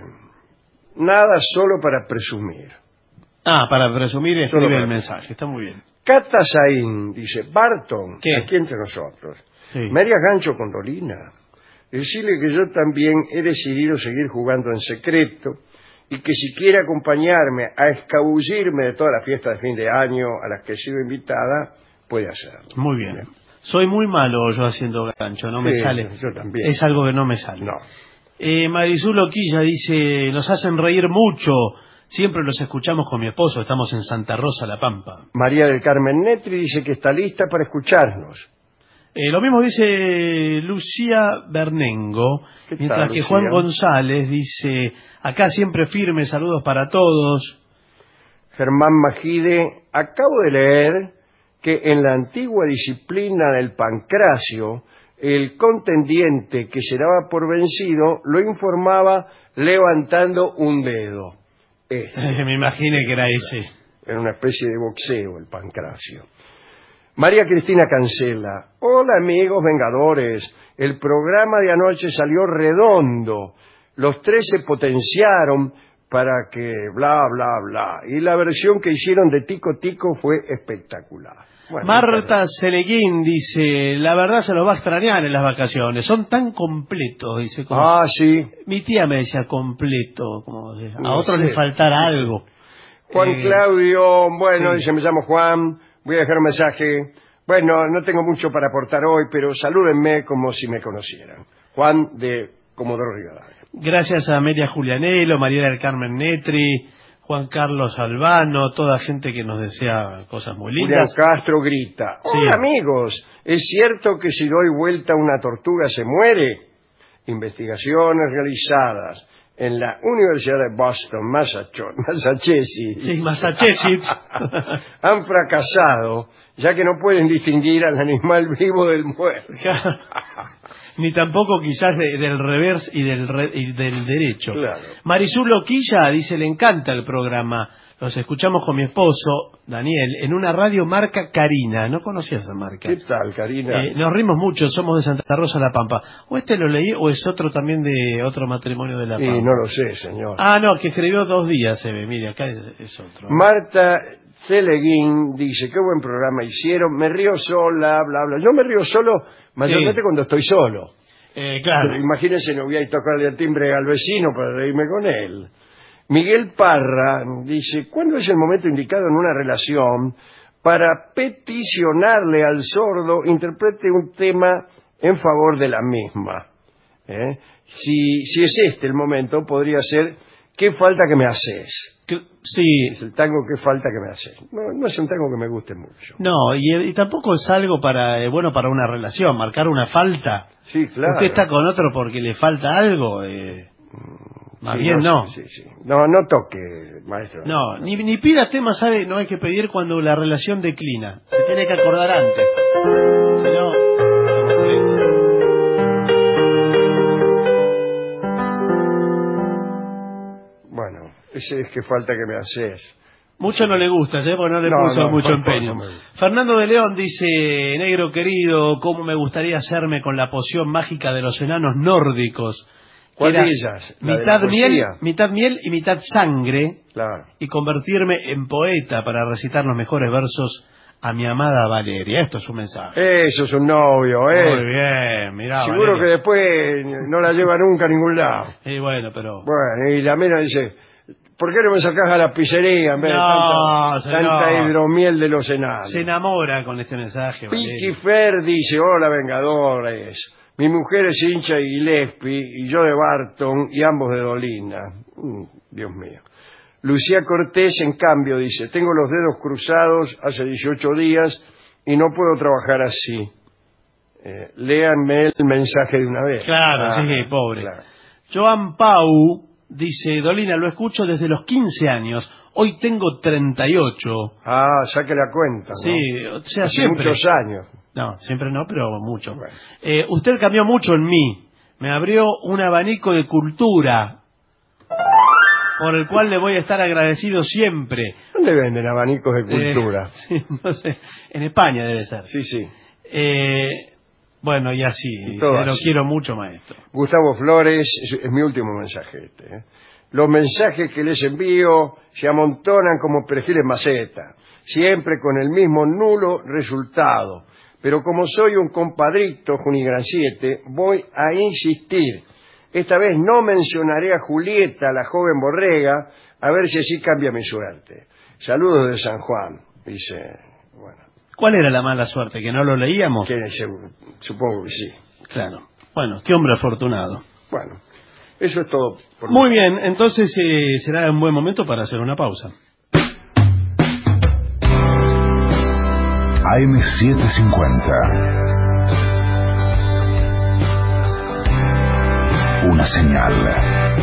nada, solo para presumir. Ah, para presumir escribe para el mensaje. Está muy bien. Cata Saín dice: Barton, ¿qué? aquí entre nosotros. Sí. Me harías gancho con Dolina. Decirle que yo también he decidido seguir jugando en secreto y que si quiere acompañarme a escabullirme de toda la fiesta de fin de año a las que he sido invitada, puede hacerlo. Muy bien. Soy muy malo yo haciendo gancho, no me Sí, sale. yo también. Es algo que no me sale. No. Eh, Marisol Oquilla dice: nos hacen reír mucho. Siempre los escuchamos con mi esposo. Estamos en Santa Rosa, La Pampa. María del Carmen Netri dice que está lista para escucharnos. Eh, lo mismo dice Lucía Bernengo, ¿Qué mientras tal, que Lucía? Juan González dice: acá siempre firme, saludos para todos. Germán Magide, acabo de leer que en la antigua disciplina del pancracio, el contendiente que se daba por vencido lo informaba levantando un dedo. Este, Me imaginé que era ese. era una especie de boxeo el pancracio. María Cristina Cancela, hola amigos vengadores, el programa de anoche salió redondo, los tres se potenciaron para que bla bla bla, y la versión que hicieron de Tico Tico fue espectacular. Bueno, Marta Seleguín dice: la verdad se los va a extrañar en las vacaciones, son tan completos, dice. Como... Ah, sí. Mi tía me decía completo, como a No otros sé. les faltará algo. Juan Eh, Claudio, bueno, sí. dice, me llamo Juan, voy a dejar un mensaje. Bueno, no tengo mucho para aportar hoy, pero salúdenme como si me conocieran. Juan de Comodoro Rivadavia. Gracias a Amelia Julianelo, María del Carmen Netri, Juan Carlos Albano, toda gente que nos desea cosas muy Julián lindas. Castro grita, Sí. hola amigos, ¿es cierto que si doy vuelta una tortuga se muere? Investigaciones realizadas en la Universidad de Boston, Massachusetts, Sí, Massachusetts. han fracasado, ya que no pueden distinguir al animal vivo del muerto. Ni tampoco quizás de- del revés y del, re- y del derecho. Claro. Marisol Loquilla dice: le encanta el programa. Los escuchamos con mi esposo, Daniel, en una radio marca Carina. No conocía esa marca. ¿Qué tal, Karina? Eh, nos rimos mucho, somos de Santa Rosa, La Pampa. ¿O este lo leí o es otro también de otro matrimonio de La Pampa? Y no lo sé, señor. Ah, no, que escribió dos días, se ve. Mire, acá es, es otro. Marta Celeguín dice, qué buen programa hicieron, me río sola, bla, bla. Yo me río solo, mayormente Sí. cuando estoy solo. Eh, claro. Pero imagínense, no voy a ir a tocarle el timbre al vecino para reírme con él. Miguel Parra dice, ¿cuándo es el momento indicado en una relación para peticionarle al sordo interprete un tema en favor de la misma? ¿eh? Si, si es este el momento, podría ser ¿qué falta que me haces? Que, sí. Es el tango ¿qué falta que me haces? No, no es un tango que me guste mucho. No, y, y tampoco es algo para eh, bueno para una relación, marcar una falta. Sí, claro. Usted está con otro porque le falta algo, eh, más sí, bien no. Sí, sí, sí. No, no toque, maestro. No, ni, ni pida temas, ¿sabe? No hay que pedir cuando la relación declina. Se tiene que acordar antes. Si no, estamos fritos. Bueno, ese es que falta que me haces. Mucho no le gusta, ¿eh? Porque no le No, puso no, mucho no, empeño. no, no, no. Fernando de León dice, negro querido, cómo me gustaría hacerme con la poción mágica de los enanos nórdicos. ¿Cuál Era de ellas? ¿La de mitad la miel, poesía? mitad miel y mitad sangre, Claro. y convertirme en poeta para recitar los mejores versos a mi amada Valeria. Esto es un mensaje. Eso es un novio, ¿eh? Muy bien, mirá, Seguro Valeria. que después no la lleva nunca a ningún lado. Y bueno, pero... Bueno, y la mina dice, ¿por qué no me sacás a la pizzería en vez No, de tanta, señor. tanta hidromiel de los enanos? Se enamora con este mensaje, Piqui Valeria. Fer dice, hola Vengadores, mi mujer es hincha de Gillespie y yo de Barton y ambos de Dolina. Mm, Dios mío. Lucía Cortés, en cambio, dice, tengo los dedos cruzados hace dieciocho días y no puedo trabajar así. Eh, léanme el mensaje de una vez. Claro, Ah, sí, pobre. claro. Joan Pau dice, Dolina, lo escucho desde los quince años, hoy tengo treinta y ocho. Ah, saque la cuenta, ¿no? Sí, o sea, Hace siempre. muchos años. No, siempre no, pero mucho. Bueno. Eh, usted cambió mucho en mí. Me abrió un abanico de cultura por el cual le voy a estar agradecido siempre. ¿Dónde venden abanicos de cultura? Eh, sí, no sé, en España debe ser. Sí, sí. Eh, bueno, y así, Y todo se lo así. quiero mucho, maestro. Gustavo Flores, es, es mi último mensaje este. ¿eh? Los mensajes que les envío se amontonan como perejiles maceta, siempre con el mismo nulo resultado. Pero como soy un compadrito Junigran siete, voy a insistir. Esta vez no mencionaré a Julieta, la joven borrega, a ver si así cambia mi suerte. Saludos de San Juan, dice. Bueno, ¿Cuál era la mala suerte? ¿Que no lo leíamos? que seguro, supongo que sí. Claro. Bueno, qué hombre afortunado. Bueno, eso es todo. Por Muy bien, entonces eh, será un buen momento para hacer una pausa. A M setecientos cincuenta. Una señal.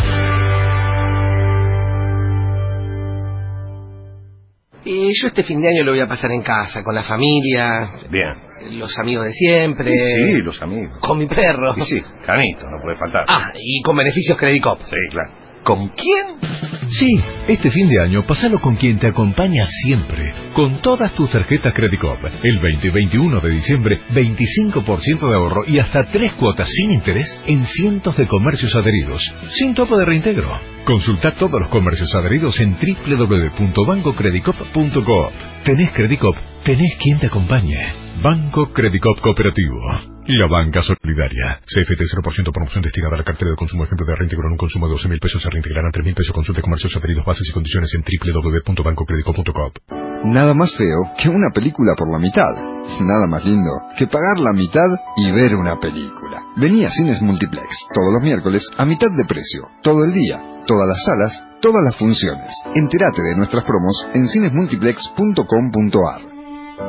Y yo este fin de año lo voy a pasar en casa, con la familia, Bien. los amigos de siempre. Y sí, los amigos. Con mi perro. Y sí, Canito, no puede faltar. Ah, y con beneficios Credit Cop. Sí, claro. ¿Con quién? Sí, este fin de año pasalo con quien te acompaña siempre, con todas tus tarjetas Credit Cop. El veinte y veintiuno de diciembre, veinticinco por ciento de ahorro y hasta tres cuotas sin interés en cientos de comercios adheridos, sin tope de reintegro. Consulta todos los comercios adheridos en doble u doble u doble u punto banco credit cop punto coop. Tenés Credit Cop, tenés quien te acompañe. Banco Credit Cop Cooperativo. La banca solidaria. C F T cero por ciento promoción destinada a la cartera de consumo. Ejemplo de reintegro en un consumo de doce mil pesos se reintegrarán tres mil pesos. Consulte comercios adheridos, bases y condiciones en doble u doble u doble u punto banco credit cop punto coop. Nada más feo que una película por la mitad. Nada más lindo que pagar la mitad y ver una película. Vení a Cines Multiplex todos los miércoles a mitad de precio. Todo el día, todas las salas, todas las funciones. Entérate de nuestras promos en cines multiplex punto com punto a r.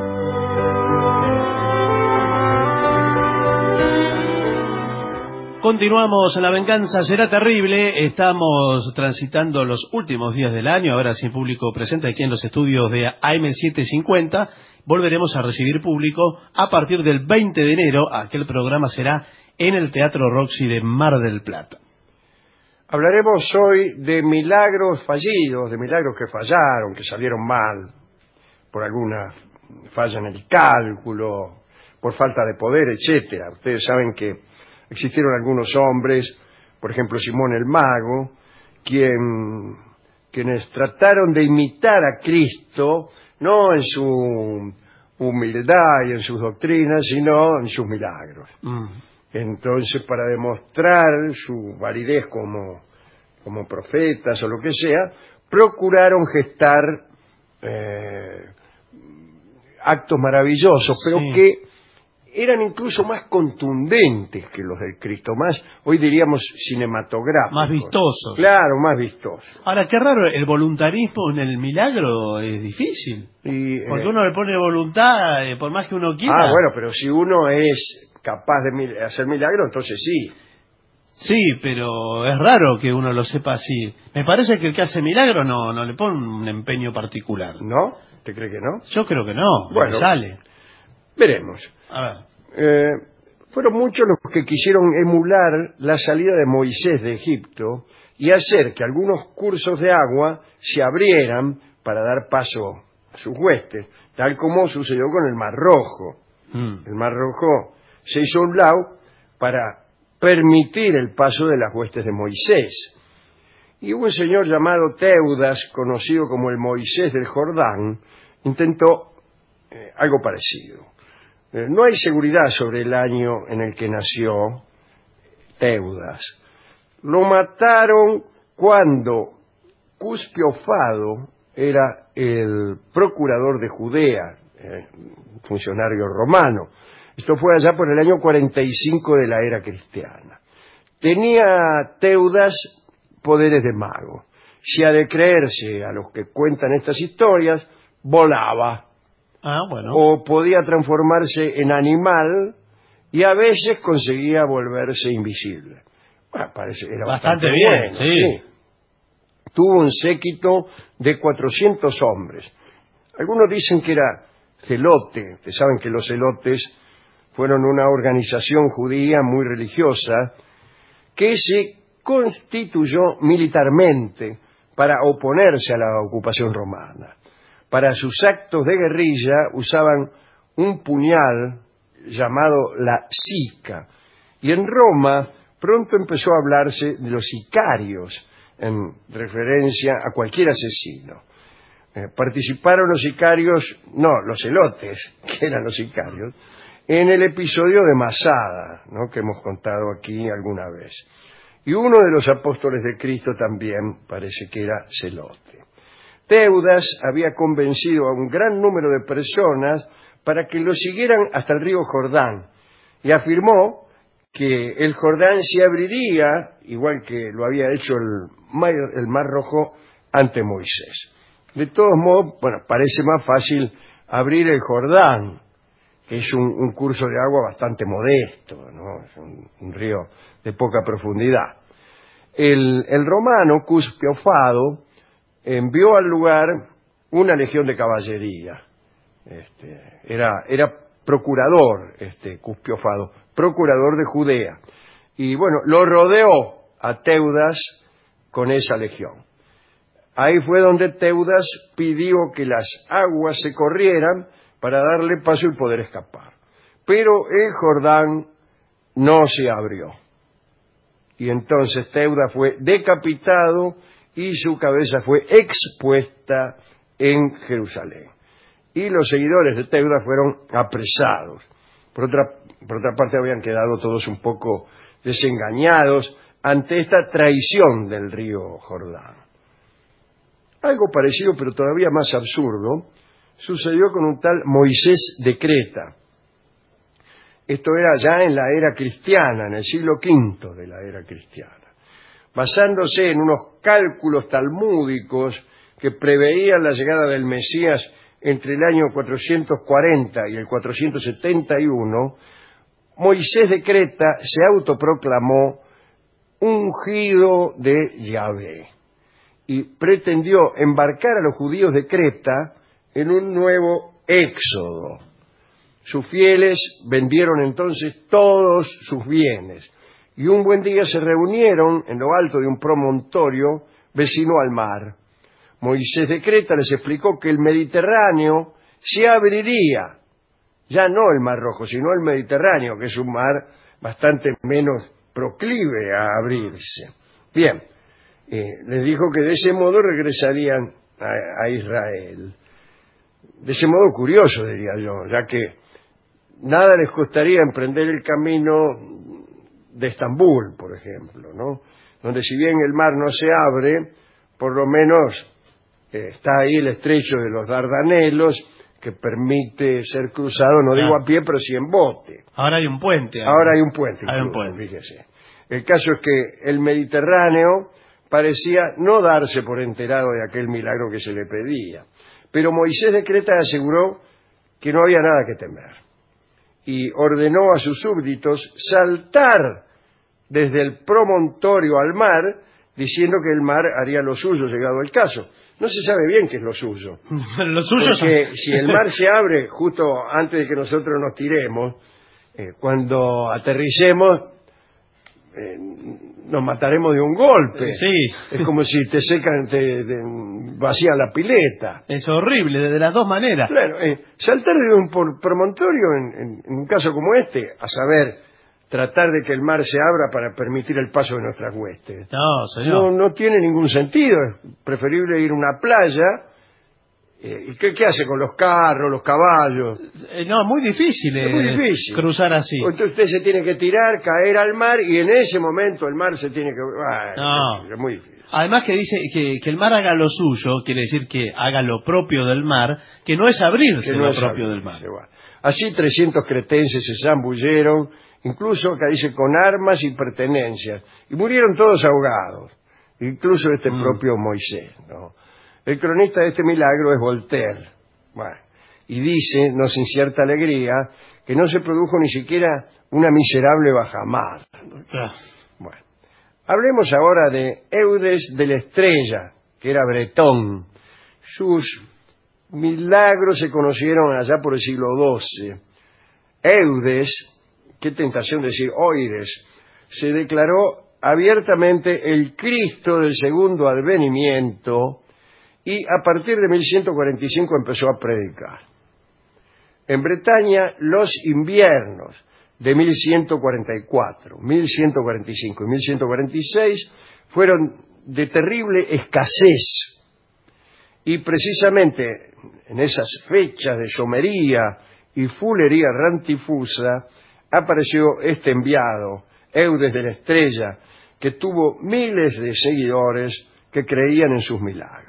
Continuamos, La Venganza Será Terrible. Estamos transitando los últimos días del año, ahora sin público presente aquí en los estudios de A M setecientos cincuenta. Volveremos a recibir público a partir del veinte de enero. Aquel programa será en el Teatro Roxy de Mar del Plata. Hablaremos hoy de milagros fallidos, de milagros que fallaron, que salieron mal, por alguna falla en el cálculo, por falta de poder, etcétera. Ustedes saben que existieron algunos hombres, por ejemplo Simón el Mago, quien, quienes trataron de imitar a Cristo, no en su humildad y en sus doctrinas, sino en sus milagros. Mm. Entonces, para demostrar su validez como, como profetas o lo que sea, procuraron gestar eh, actos maravillosos, pero Sí. que eran incluso más contundentes que los del Cristo, más, hoy diríamos, cinematográficos. Más vistosos. Claro, más vistosos. Ahora, qué raro, el voluntarismo en el milagro es difícil. Y, porque eh, uno le pone voluntad, eh, por más que uno quiera. Ah, bueno, pero si uno es capaz de mil- hacer milagro, entonces sí. Sí, pero es raro que uno lo sepa así. Me parece que el que hace milagro no, no le pone un empeño particular. ¿No? ¿Te cree que no? Yo creo que no, Bueno. le sale. Veremos. A ver. Eh, fueron muchos los que quisieron emular la salida de Moisés de Egipto y hacer que algunos cursos de agua se abrieran para dar paso a sus huestes, tal como sucedió con el Mar Rojo. Mm. El Mar Rojo se hizo a un lado para permitir el paso de las huestes de Moisés. Y un señor llamado Teudas, conocido como el Moisés del Jordán, intentó eh, algo parecido. Eh, no hay seguridad sobre el año en el que nació Teudas. Lo mataron cuando Cuspio Fado era el procurador de Judea, eh, funcionario romano. Esto fue allá por el año cuarenta y cinco de la era cristiana. Tenía Teudas poderes de mago. Si ha de creerse a los que cuentan estas historias, volaba. Ah, bueno. O podía transformarse en animal y a veces conseguía volverse invisible. Bueno, parece, era bastante, Bastante bien, bueno, sí. sí. Tuvo un séquito de cuatrocientos hombres. Algunos dicen que era celote. Ustedes saben que los celotes fueron una organización judía muy religiosa que se constituyó militarmente para oponerse a la ocupación romana. Para sus actos de guerrilla usaban un puñal llamado la sica, y en Roma pronto empezó a hablarse de los sicarios en referencia a cualquier asesino. Eh, participaron los sicarios, no, los celotes, que eran los sicarios, en el episodio de Masada, ¿no?, que hemos contado aquí alguna vez. Y uno de los apóstoles de Cristo también parece que era celote. Teudas había convencido a un gran número de personas para que lo siguieran hasta el río Jordán y afirmó que el Jordán se abriría, igual que lo había hecho el Mar, el Mar Rojo ante Moisés. De todos modos, bueno, parece más fácil abrir el Jordán, que es un, un curso de agua bastante modesto, ¿no? Es un, un río de poca profundidad. El, el romano Cuspio Fado envió al lugar una legión de caballería. Este, era, era procurador, este Cuspio Fado, procurador de Judea. Y bueno, lo rodeó a Teudas con esa legión. Ahí fue donde Teudas pidió que las aguas se corrieran para darle paso y poder escapar. Pero el Jordán no se abrió. Y entonces Teudas fue decapitado y su cabeza fue expuesta en Jerusalén. Y los seguidores de Teudas fueron apresados. Por otra, por otra parte, habían quedado todos un poco desengañados ante esta traición del río Jordán. Algo parecido, pero todavía más absurdo, sucedió con un tal Moisés de Creta. Esto era ya en la era cristiana, en el siglo quinto de la era cristiana. Basándose en unos cálculos talmúdicos que preveían la llegada del Mesías entre el año cuatrocientos cuarenta y el cuatrocientos setenta y uno, Moisés de Creta se autoproclamó ungido de Yahvé y pretendió embarcar a los judíos de Creta en un nuevo éxodo. Sus fieles vendieron entonces todos sus bienes y un buen día se reunieron en lo alto de un promontorio vecino al mar. Moisés de Creta les explicó que el Mediterráneo se abriría, ya no el Mar Rojo, sino el Mediterráneo, que es un mar bastante menos proclive a abrirse. Bien, eh, les dijo que de ese modo regresarían a, a Israel. De ese modo curioso, diría yo, ya que nada les costaría emprender el camino de Estambul, por ejemplo, ¿no?, donde si bien el mar no se abre, por lo menos eh, está ahí el estrecho de los Dardanelos, que permite ser cruzado, no digo a pie, pero sí en bote. Ahora hay un puente. Ahora hay un puente. Hay incluso, un puente. Fíjese. El caso es que el Mediterráneo parecía no darse por enterado de aquel milagro que se le pedía. Pero Moisés de Creta aseguró que no había nada que temer. Y ordenó a sus súbditos saltar desde el promontorio al mar, diciendo que el mar haría lo suyo llegado el caso. No se sabe bien qué es lo suyo. Lo suyo Porque son... si el mar se abre justo antes de que nosotros nos tiremos, eh, cuando aterricemos, eh, nos mataremos de un golpe. Sí. Es como si te secan, te, te vacían la pileta. Es horrible, de las dos maneras. Claro, eh, saltar de un por- promontorio en, en- en un caso como este, a saber, tratar de que el mar se abra para permitir el paso de nuestras huestes. No, señor. No, no tiene ningún sentido. Es preferible ir a una playa. Eh, ¿Y qué, qué hace con los carros, los caballos? Eh, no, muy difícil, Es muy eh, difícil. cruzar así. Entonces usted se tiene que tirar, caer al mar y en ese momento el mar se tiene que... Bueno, No. es muy difícil. Además que dice que, que el mar haga lo suyo, quiere decir que haga lo propio del mar, que no es abrirse Que no lo es propio algo, del mar. dice, bueno. Así trescientos cretenses se zambulleron, incluso acá dice con armas y pertenencias, y murieron todos ahogados, incluso este Mm. propio Moisés, ¿no? El cronista de este milagro es Voltaire. Bueno, y dice, no sin cierta alegría, que no se produjo ni siquiera una miserable bajamar. Ah, Bueno, hablemos ahora de Eudes de la Estrella, que era bretón. Sus milagros se conocieron allá por el siglo doce. Eudes, qué tentación decir Oides, se declaró abiertamente el Cristo del segundo advenimiento y a partir de mil ciento cuarenta y cinco empezó a predicar. En Bretaña, los inviernos de mil ciento cuarenta y cuatro, mil ciento cuarenta y cinco y mil ciento cuarenta y seis fueron de terrible escasez. Y precisamente en esas fechas de somería y fulería rantifusa apareció este enviado, Eudes de la Estrella, que tuvo miles de seguidores que creían en sus milagros.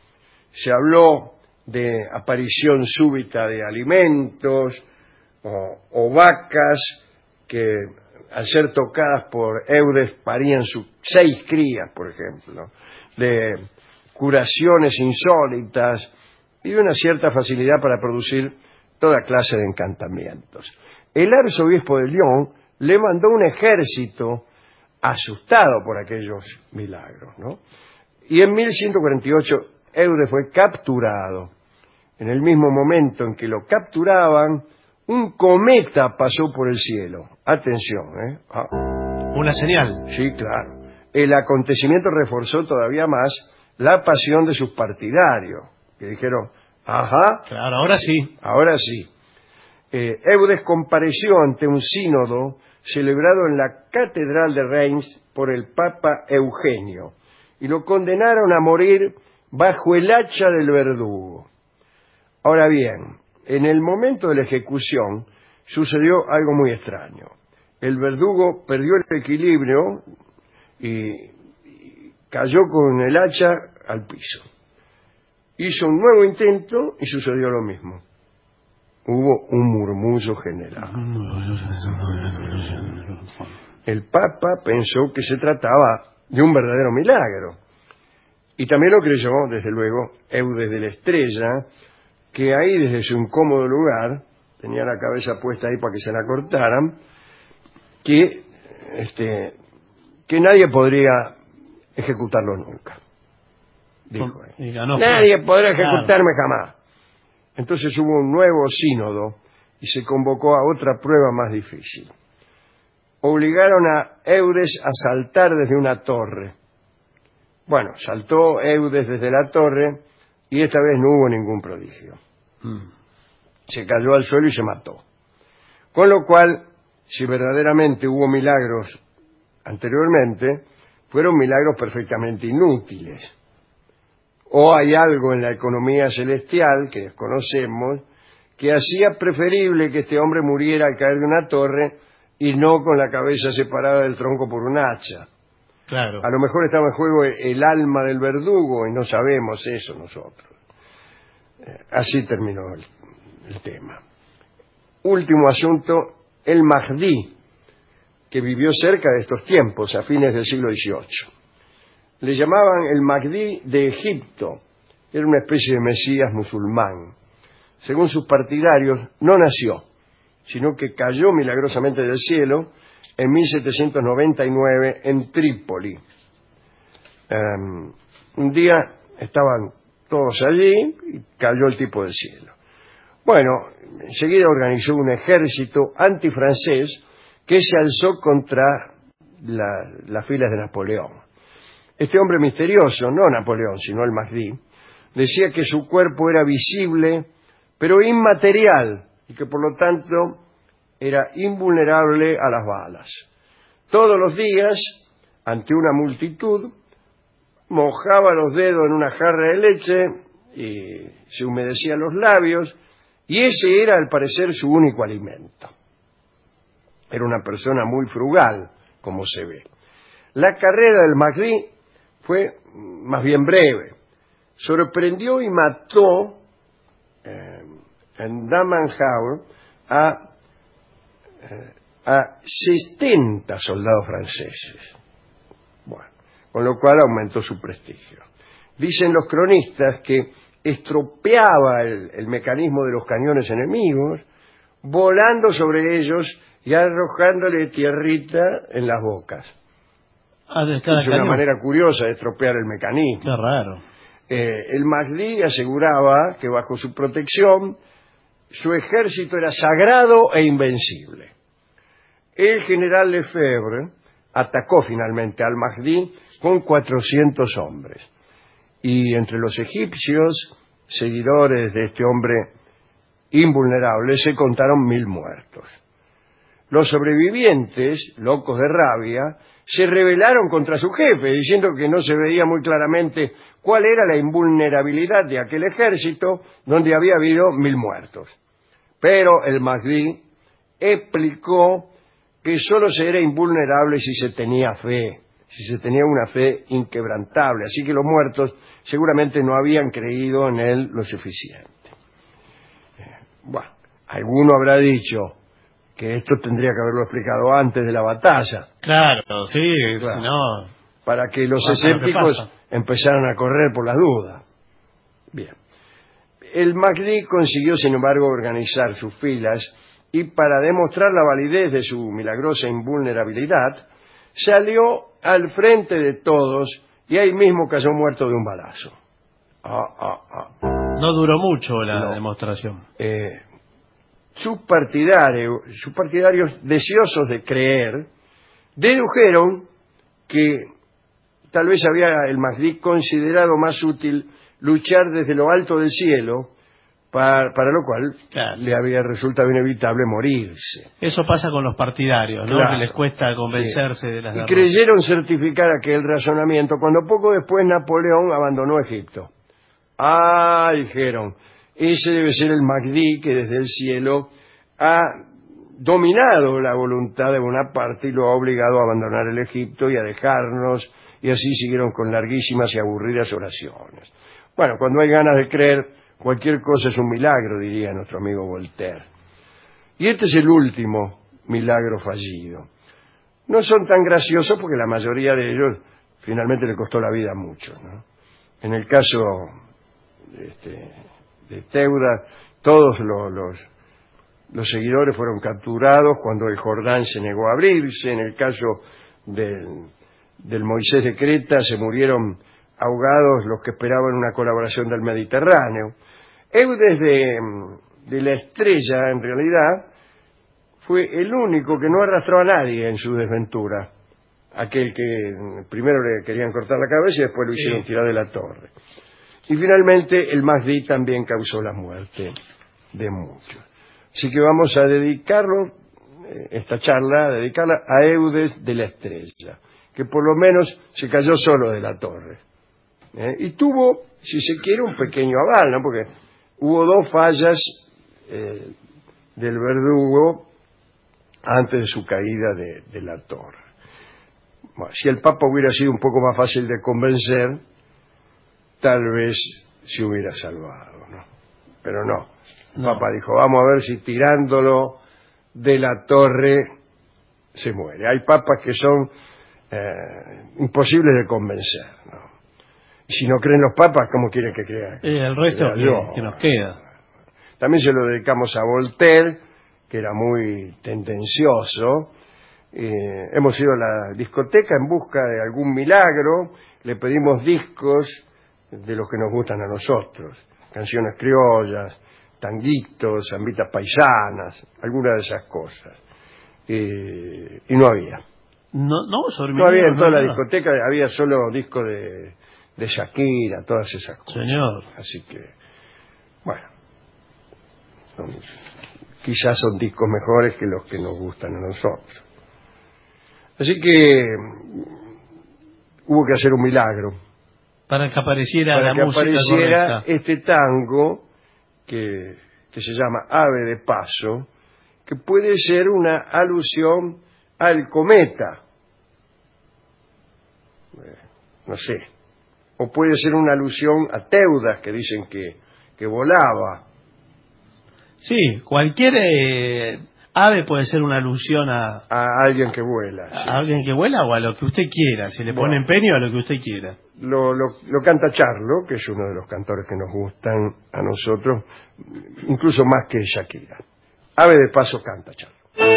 Se habló de aparición súbita de alimentos o, o vacas que al ser tocadas por Eudes parían sus seis crías, por ejemplo, de curaciones insólitas y de una cierta facilidad para producir toda clase de encantamientos. El arzobispo de Lyon le mandó un ejército asustado por aquellos milagros, ¿no? Y en mil ciento cuarenta y ocho Eudes fue capturado. En el mismo momento en que lo capturaban, un cometa pasó por el cielo. Atención, ¿eh? Ah, una señal. sí, claro. El acontecimiento reforzó todavía más la pasión de sus partidarios, que dijeron, ajá, Claro, ahora sí. ahora sí. Eh, Eudes compareció ante un sínodo celebrado en la Catedral de Reims por el Papa Eugenio y lo condenaron a morir bajo el hacha del verdugo. Ahora bien, en el momento de la ejecución sucedió algo muy extraño. El verdugo perdió el equilibrio y, y cayó con el hacha al piso. Hizo un nuevo intento y sucedió lo mismo. Hubo un murmullo general. El Papa pensó que se trataba de un verdadero milagro. Y también lo creyó, desde luego, Eudes de la Estrella, que ahí desde su incómodo lugar, tenía la cabeza puesta ahí para que se la cortaran, que, este, que nadie podría ejecutarlo nunca. Dijo él. Y ganó. Nadie podrá Claro. ejecutarme jamás. Entonces hubo un nuevo sínodo y se convocó a otra prueba más difícil. Obligaron a Eudes a saltar desde una torre. Bueno, saltó Eudes desde la torre y esta vez no hubo ningún prodigio. Mm. Se cayó al suelo y se mató. Con lo cual, si verdaderamente hubo milagros anteriormente, fueron milagros perfectamente inútiles. O hay algo en la economía celestial que desconocemos que hacía preferible que este hombre muriera al caer de una torre y no con la cabeza separada del tronco por un hacha. Claro. A lo mejor estaba en juego el alma del verdugo y no sabemos eso nosotros. Eh, así terminó el, el tema. Último asunto, el Mahdi, que vivió cerca de estos tiempos, a fines del siglo dieciocho. Le llamaban el Mahdi de Egipto. Era una especie de mesías musulmán. Según sus partidarios, no nació, sino que cayó milagrosamente del cielo en mil setecientos noventa y nueve en Trípoli. Um, un día estaban todos allí y cayó el tipo del cielo. Bueno, enseguida organizó un ejército antifrancés que se alzó contra la, las filas de Napoleón. Este hombre misterioso, no Napoleón, sino el Mahdi, decía que su cuerpo era visible, pero inmaterial, y que por lo tanto era invulnerable a las balas. Todos los días, ante una multitud, mojaba los dedos en una jarra de leche y se humedecía los labios, y ese era, al parecer, su único alimento. Era una persona muy frugal, como se ve. La carrera del Mahdi fue más bien breve. Sorprendió y mató eh, en Damanhur a, eh, a setenta soldados franceses. Bueno, con lo cual aumentó su prestigio. Dicen los cronistas que estropeaba el, el mecanismo de los cañones enemigos, volando sobre ellos y arrojándole tierrita en las bocas. Ah, de cada es una cañón. manera curiosa de estropear el mecanismo. Qué raro. Eh, el Mahdi aseguraba que bajo su protección su ejército era sagrado e invencible. El general Lefebvre atacó finalmente al Mahdi con cuatrocientos hombres. Y entre los egipcios, seguidores de este hombre invulnerable, se contaron mil muertos. Los sobrevivientes, locos de rabia, se rebelaron contra su jefe, diciendo que no se veía muy claramente cuál era la invulnerabilidad de aquel ejército donde había habido mil muertos. Pero el Mahdi explicó que solo se era invulnerable si se tenía fe, si se tenía una fe inquebrantable, así que los muertos seguramente no habían creído en él lo suficiente. Bueno, alguno habrá dicho que esto tendría que haberlo explicado antes de la batalla. Claro, sí, Claro. si no... Para que los pasa lo que escépticos pasa. empezaran a correr por las dudas. Bien. El Mahdi consiguió, sin embargo, organizar sus filas y para demostrar la validez de su milagrosa invulnerabilidad, salió al frente de todos y ahí mismo cayó muerto de un balazo. Ah, ah, ah. No duró mucho la No. demostración. Eh, sus partidarios, sus partidarios deseosos de creer, dedujeron que tal vez había el Mahdi considerado más útil luchar desde lo alto del cielo, para, para lo cual Claro. le había resultado inevitable morirse. Eso pasa con los partidarios, ¿no? Claro. Que les cuesta convencerse Sí. de las Y derrotas. creyeron certificar aquel razonamiento cuando poco después Napoleón abandonó Egipto. Ah, dijeron, ese debe ser el Mahdi que desde el cielo ha dominado la voluntad de Bonaparte y lo ha obligado a abandonar el Egipto y a dejarnos, y así siguieron con larguísimas y aburridas oraciones. Bueno, cuando hay ganas de creer, cualquier cosa es un milagro, diría nuestro amigo Voltaire. Y este es el último milagro fallido. No son tan graciosos porque la mayoría de ellos finalmente le costó la vida a muchos, ¿no? En el caso este, de Teudas, todos los, los, los seguidores fueron capturados cuando el Jordán se negó a abrirse. En el caso del, del Moisés de Creta se murieron ahogados los que esperaban una colaboración del Mediterráneo. Eudes de, de la Estrella, en realidad, fue el único que no arrastró a nadie en su desventura. Aquel que primero le querían cortar la cabeza y después lo hicieron Sí. tirar de la torre. Y finalmente el Mahdi también causó la muerte de muchos. Así que vamos a dedicarlo, esta charla, a dedicarla a Eudes de la Estrella, que por lo menos se cayó solo de la torre. ¿Eh? Y tuvo, si se quiere, un pequeño aval, ¿no? Porque hubo dos fallas eh, del verdugo antes de su caída de, de la torre. Bueno, si el Papa hubiera sido un poco más fácil de convencer, tal vez se hubiera salvado, ¿no? Pero no. El No. Papa dijo, vamos a ver si tirándolo de la Torre se muere. Hay papas que son eh, imposibles de convencer, ¿no? Y si no creen los papas, ¿cómo quieren que crean? Eh, el resto que, que nos queda. También se lo dedicamos a Voltaire, que era muy tendencioso. Eh, hemos ido a la discoteca en busca de algún milagro, le pedimos discos de los que nos gustan a nosotros, canciones criollas, tanguitos, zambitas paisanas, algunas de esas cosas. Eh, y no había. No, no, no había en toda la discoteca, había solo discos de, de Shakira, todas esas cosas. Señor. Así que, bueno, son, quizás son discos mejores que los que nos gustan a nosotros. Así que hubo que hacer un milagro para que apareciera para la que música apareciera correcta. Este tango que, que se llama Ave de Paso, que puede ser una alusión al cometa, eh, no sé, o puede ser una alusión a Teudas, que dicen que, que volaba. Sí, cualquier eh, ave puede ser una alusión a... A alguien que vuela. A sí. alguien que vuela o a lo que usted quiera, si le Bueno. pone empeño a lo que usted quiera. Lo, lo, lo canta Charlo, que es uno de los cantores que nos gustan a nosotros, incluso más que Shakira. Ave de Paso canta Charlo.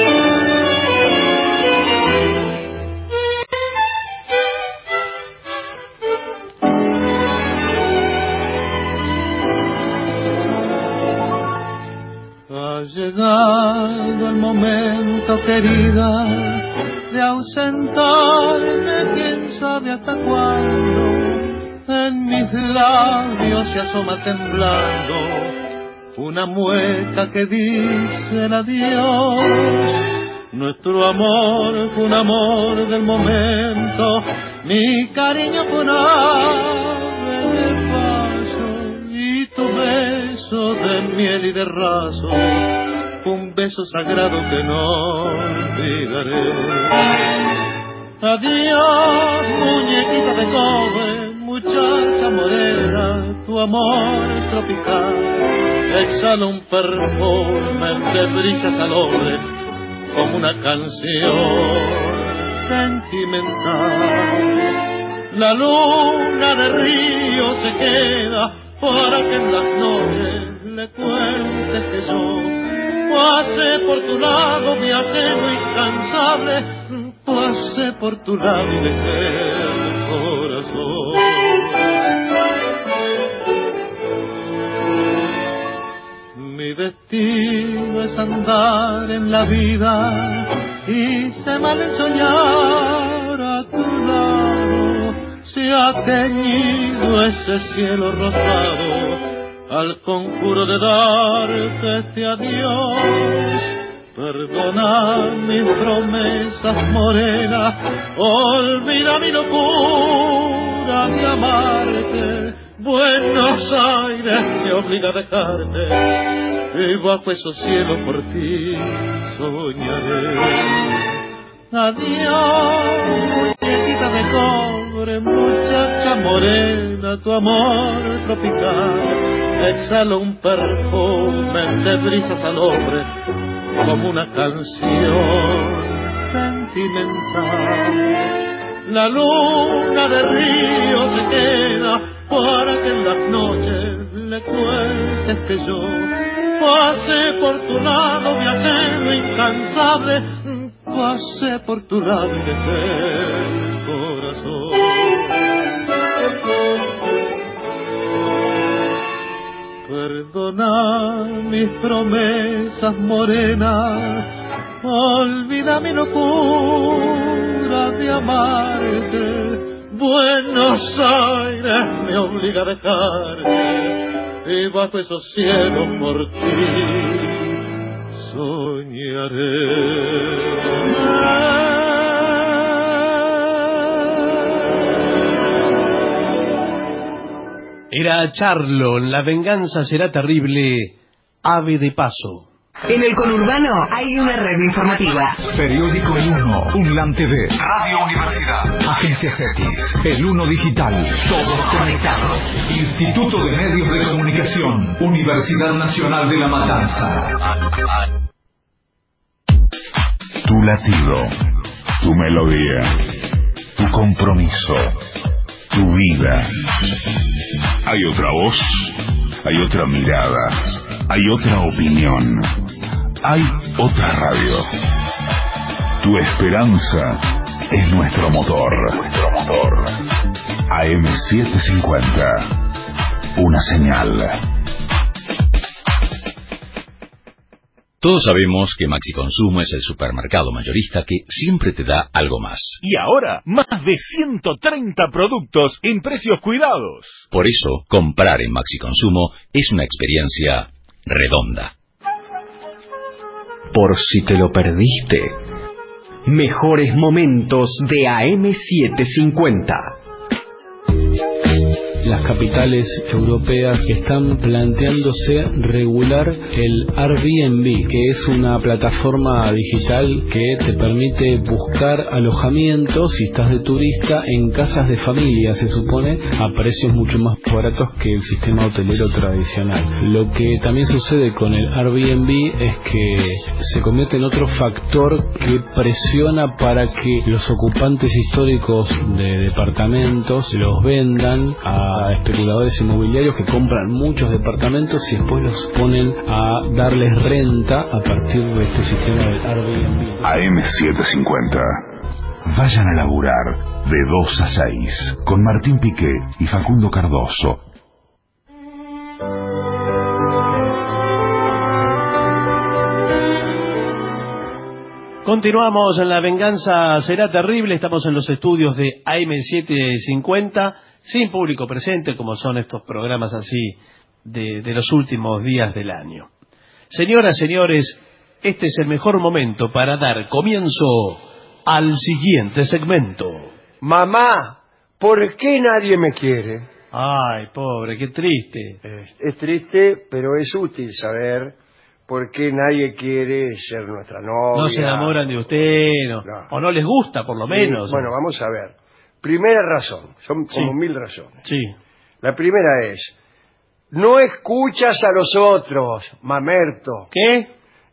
Ha llegado el momento, querida, de ausentarme, quién sabe hasta cuándo. En mis labios se asoma temblando una mueca que dice el adiós. Nuestro amor fue un amor del momento, mi cariño fue un ave de paso, y tu beso de miel y de raso fue un beso sagrado que no olvidaré. Adiós, muñequita de cobre, muchacha morena, tu amor es tropical, exhala un perfume de brisas al hombre como una canción sentimental. La luna de río se queda para que en las noches le cuentes que yo pasé por tu lado, viajero incansable, pasé por tu lado y dejé el corazón. Mi destino es andar en la vida y se mal en soñar a tu lado. Se ha teñido ese cielo rosado al conjuro de darte este adiós. Perdona mis promesas morenas, olvida mi locura de amarte. Buenos Aires me obliga a dejarte, y bajo esos cielos por ti soñaré. Adiós, muñequita de cobre, muchacha morena, tu amor tropical exhala un perfume de brisas al hombre como una canción sentimental. La luna de río se queda para que en las noches le cuentes que yo pasé por tu lado, viajero incansable, pasé por tu lado y dejé el corazón. Perdona mis promesas morenas, olvida mi locura de amarte. Buenos Aires me obliga a dejarte, y bajo esos cielos por ti soñaré. Era Charlo, La venganza será terrible, Ave de Paso. En el conurbano hay una red informativa. Periódico El Uno, UNLAM T V, Radio Universidad, Agencia Cetis, El Uno Digital, todos conectados. Instituto de Medios de Comunicación, Universidad Nacional de La Matanza. Tu latido, tu melodía, tu compromiso, tu vida. Hay otra voz, hay otra mirada, hay otra opinión, hay otra radio. Tu esperanza es nuestro motor. Nuestro motor. A M setecientos cincuenta. Una señal. Todos sabemos que Maxi Consumo es el supermercado mayorista que siempre te da algo más. Y ahora, más de ciento treinta productos en precios cuidados. Por eso, comprar en Maxi Consumo es una experiencia redonda. Por si te lo perdiste, mejores momentos de A M setecientos cincuenta. Las capitales europeas están planteándose regular el Airbnb, que es una plataforma digital que te permite buscar alojamiento si estás de turista en casas de familia, se supone, a precios mucho más baratos que el sistema hotelero tradicional. Lo que también sucede con el Airbnb es que se convierte en otro factor que presiona para que los ocupantes históricos de departamentos los vendan a a especuladores inmobiliarios que compran muchos departamentos y después los ponen a darles renta a partir de este sistema del Airbnb. A M setecientos cincuenta. Vayan a laburar de dos a seis con Martín Piqué y Facundo Cardoso. Continuamos en La Venganza Será Terrible. Estamos en los estudios de A M setecientos cincuenta, sin público presente, como son estos programas así de, de los últimos días del año. Señoras, señores, este es el mejor momento para dar comienzo al siguiente segmento. Mamá, ¿por qué nadie me quiere? Ay, pobre, qué triste. Es, es triste, pero es útil saber por qué nadie quiere ser nuestra novia. No se enamoran de usted, no, no. O no les gusta, por lo menos. Sí, bueno, vamos a ver. Primera razón, son como sí. mil razones. Sí. La primera es, no escuchas a los otros, mamerto. ¿Qué?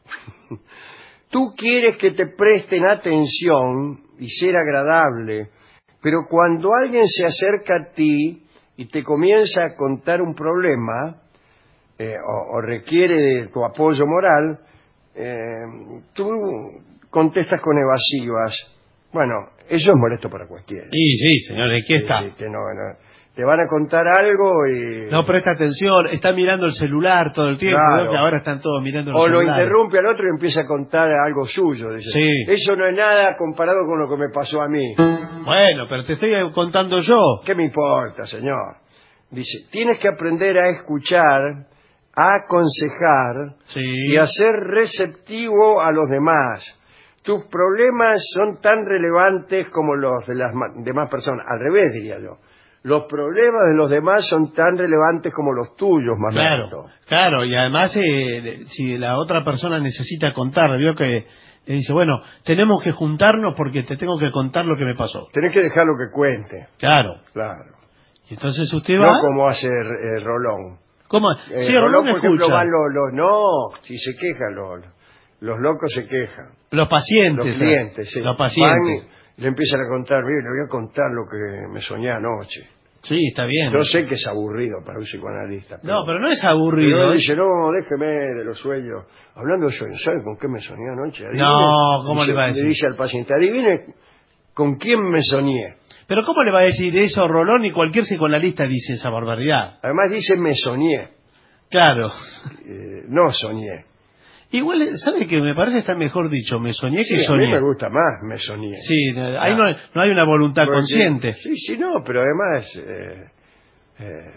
Tú quieres que te presten atención y ser agradable, pero cuando alguien se acerca a ti y te comienza a contar un problema, eh, o, o requiere de tu apoyo moral, eh, tú contestas con evasivas. Bueno, eso es molesto para cualquiera. Sí, sí, señor, ¿de qué sí, está? Sí, que no, no. Te van a contar algo y... No presta atención, está mirando el celular todo el tiempo, claro. ¿no? Que ahora están todos mirando el o celular. O lo interrumpe al otro y empieza a contar algo suyo. Dice, sí. Eso no es nada comparado con lo que me pasó a mí. Bueno, pero te estoy contando yo. ¿Qué me importa, señor? Dice, tienes que aprender a escuchar, a aconsejar sí. y a ser receptivo a los demás. Tus problemas son tan relevantes como los de las demás personas. Al revés, diría yo. Los problemas de los demás son tan relevantes como los tuyos, más Claro, alto. claro. Y además, eh, si la otra persona necesita contar, vio que le dice, bueno, tenemos que juntarnos porque te tengo que contar lo que me pasó. Tenés que dejarlo que cuente. Claro. Claro. Y entonces usted va... No como hace eh, Rolón. ¿Cómo? Eh, sí, Rolón, Rolón por escucha. ejemplo, van los, los... No, si se quejan los, los locos se quejan. Los pacientes. Los clientes, sí. Los pacientes. Van y le empiezan a contar, mire, le voy a contar lo que me soñé anoche. Sí, está bien. Yo sé que es aburrido para un psicoanalista. Pero, no, pero no es aburrido. Pero dice, no, déjeme de los sueños. Hablando de sueños, ¿sabe con qué me soñé anoche? Adivine, no, ¿cómo dice, le va a decir? Le dice al paciente, adivine con quién me soñé. Pero ¿cómo le va a decir eso Rolón? Y cualquier psicoanalista dice esa barbaridad. Además dice, me soñé. Claro. Eh, no soñé. Igual, ¿sabe qué? Me parece que está mejor dicho, me soñé sí, que soñé. A mí me gusta más, me soñé. Sí, ahí ah. no, no hay una voluntad Porque, consciente. Sí, sí, no, pero además... Eh, eh,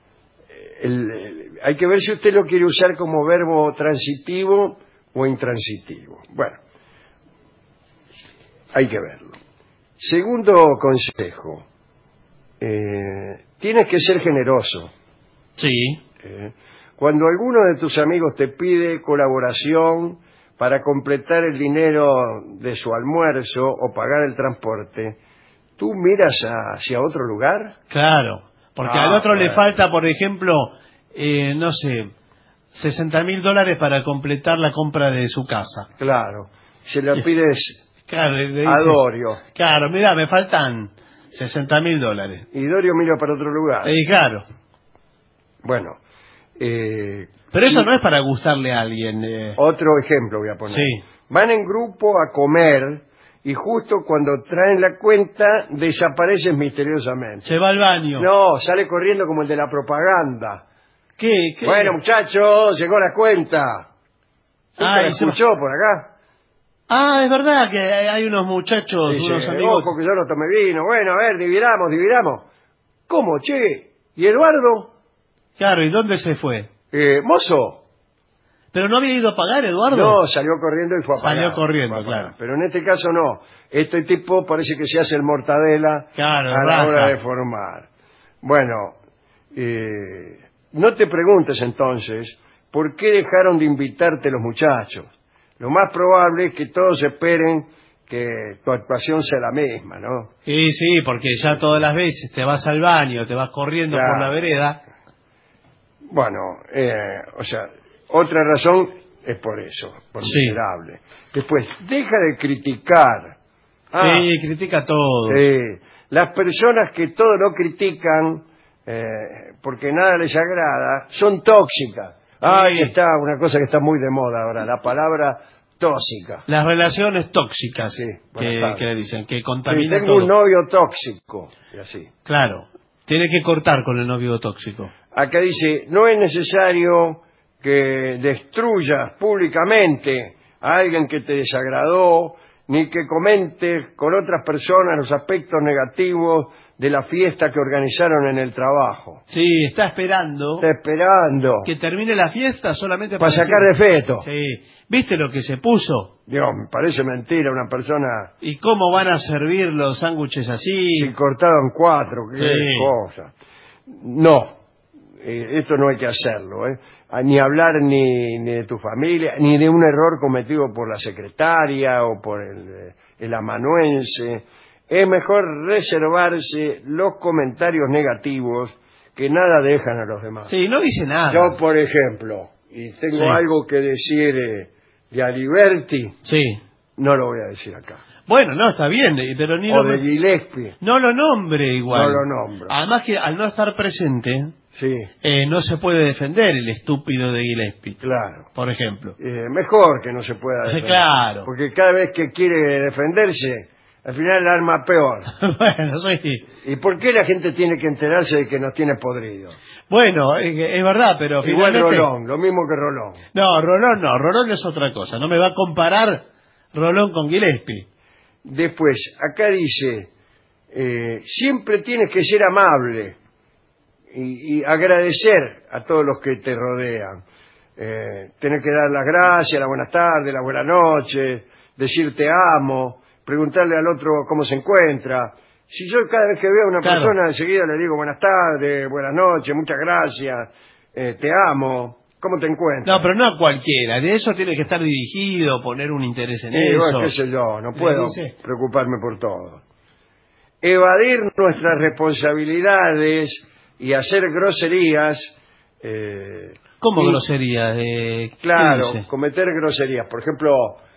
el, el, hay que ver si usted lo quiere usar como verbo transitivo o intransitivo. Bueno, hay que verlo. Segundo consejo, eh, tienes que ser generoso. Sí. Eh, cuando alguno de tus amigos te pide colaboración para completar el dinero de su almuerzo o pagar el transporte, ¿tú miras hacia otro lugar? Claro, porque ah, al otro bueno. le falta, por ejemplo, eh, no sé, sesenta mil dólares para completar la compra de su casa. Claro. se la pides claro, le dice, a Dorio. Claro, mira, me faltan sesenta mil dólares. Y Dorio mira para otro lugar. Y claro. Bueno. Eh, Pero eso no es para gustarle a alguien. Eh. Otro ejemplo voy a poner. Sí. Van en grupo a comer y justo cuando traen la cuenta desaparecen misteriosamente. Se va al baño. No, sale corriendo como el de la propaganda. ¿Qué? ¿Qué? Bueno, muchachos, llegó la cuenta. Ah, ¿la escuchó por acá? Ah, es verdad que hay unos muchachos, Dice, unos amigos. ojo que yo no tomé vino. Bueno, a ver, dividamos, dividamos. ¿Cómo, che? ¿Y Eduardo? Claro, ¿y dónde se fue? Eh, mozo. ¿Pero no había ido a pagar, Eduardo? No, salió corriendo y fue a pagar. Salió corriendo, fue a pagar. claro. Pero en este caso no. Este tipo parece que se hace el mortadela claro, a la raja. hora de formar. Bueno, eh, no te preguntes entonces por qué dejaron de invitarte los muchachos. Lo más probable es que todos esperen que tu actuación sea la misma, ¿no? Sí, sí, porque ya todas las veces te vas al baño, te vas corriendo claro. por la vereda. Bueno, eh, o sea, otra razón es por eso, por sí. miserable. Después, deja de criticar. Ah, sí, critica todo. Eh, las personas que todo lo critican eh, porque nada les agrada, son tóxicas. Sí. Ahí está una cosa que está muy de moda ahora, la palabra tóxica. Las relaciones tóxicas, sí, que, que le dicen, que contaminan sí, tengo todo. un novio tóxico, y así. Claro, tiene que cortar con el novio tóxico. Acá dice, no es necesario que destruyas públicamente a alguien que te desagradó, ni que comentes con otras personas los aspectos negativos de la fiesta que organizaron en el trabajo. Sí, está esperando. Está esperando. Que termine la fiesta solamente para, para sacar decir... defecto. Sí. ¿Viste lo que se puso? Dios, me parece mentira una persona... ¿Y cómo van a servir los sándwiches así? Sí, cortado en cuatro, qué sí. cosa. No, eh, esto no hay que hacerlo, ¿eh? Ni hablar ni, ni de tu familia, ni de un error cometido por la secretaria o por el, el amanuense. Es mejor reservarse los comentarios negativos que nada dejan a los demás. Sí, no dice nada. Yo, por ejemplo, y tengo sí. algo que decir eh, de Aliberti, sí. no lo voy a decir acá. Bueno, no, está bien, pero ni o lo... de Gillespie. No lo nombre igual. No lo nombro. Además que al no estar presente, sí. eh, no se puede defender el estúpido de Gillespie. Claro. Por ejemplo. Eh, mejor que no se pueda defender. Claro. Porque cada vez que quiere defenderse, al final el arma peor. Bueno, sí. ¿Y por qué la gente tiene que enterarse de que nos tiene podrido? Bueno, es, es verdad, pero igual finalmente... Rolón, lo mismo que Rolón. No, Rolón no, Rolón es otra cosa. No me va a comparar Rolón con Gillespie. Después, acá dice, eh, siempre tienes que ser amable y, y agradecer a todos los que te rodean. Eh, tienes que dar las gracias, las buenas tardes, las buenas noches, decir te amo, preguntarle al otro cómo se encuentra. Si yo cada vez que veo a una claro. persona enseguida le digo buenas tardes, buenas noches, muchas gracias, eh, te amo, ¿cómo te encuentras? No, pero no a cualquiera, de eso tiene que estar dirigido, poner un interés en sí, eso. Bueno, qué sé yo, no puedo preocuparme por todo. Evadir nuestras responsabilidades y hacer groserías... Eh, ¿Cómo y, groserías? Eh, claro, cometer groserías, por ejemplo...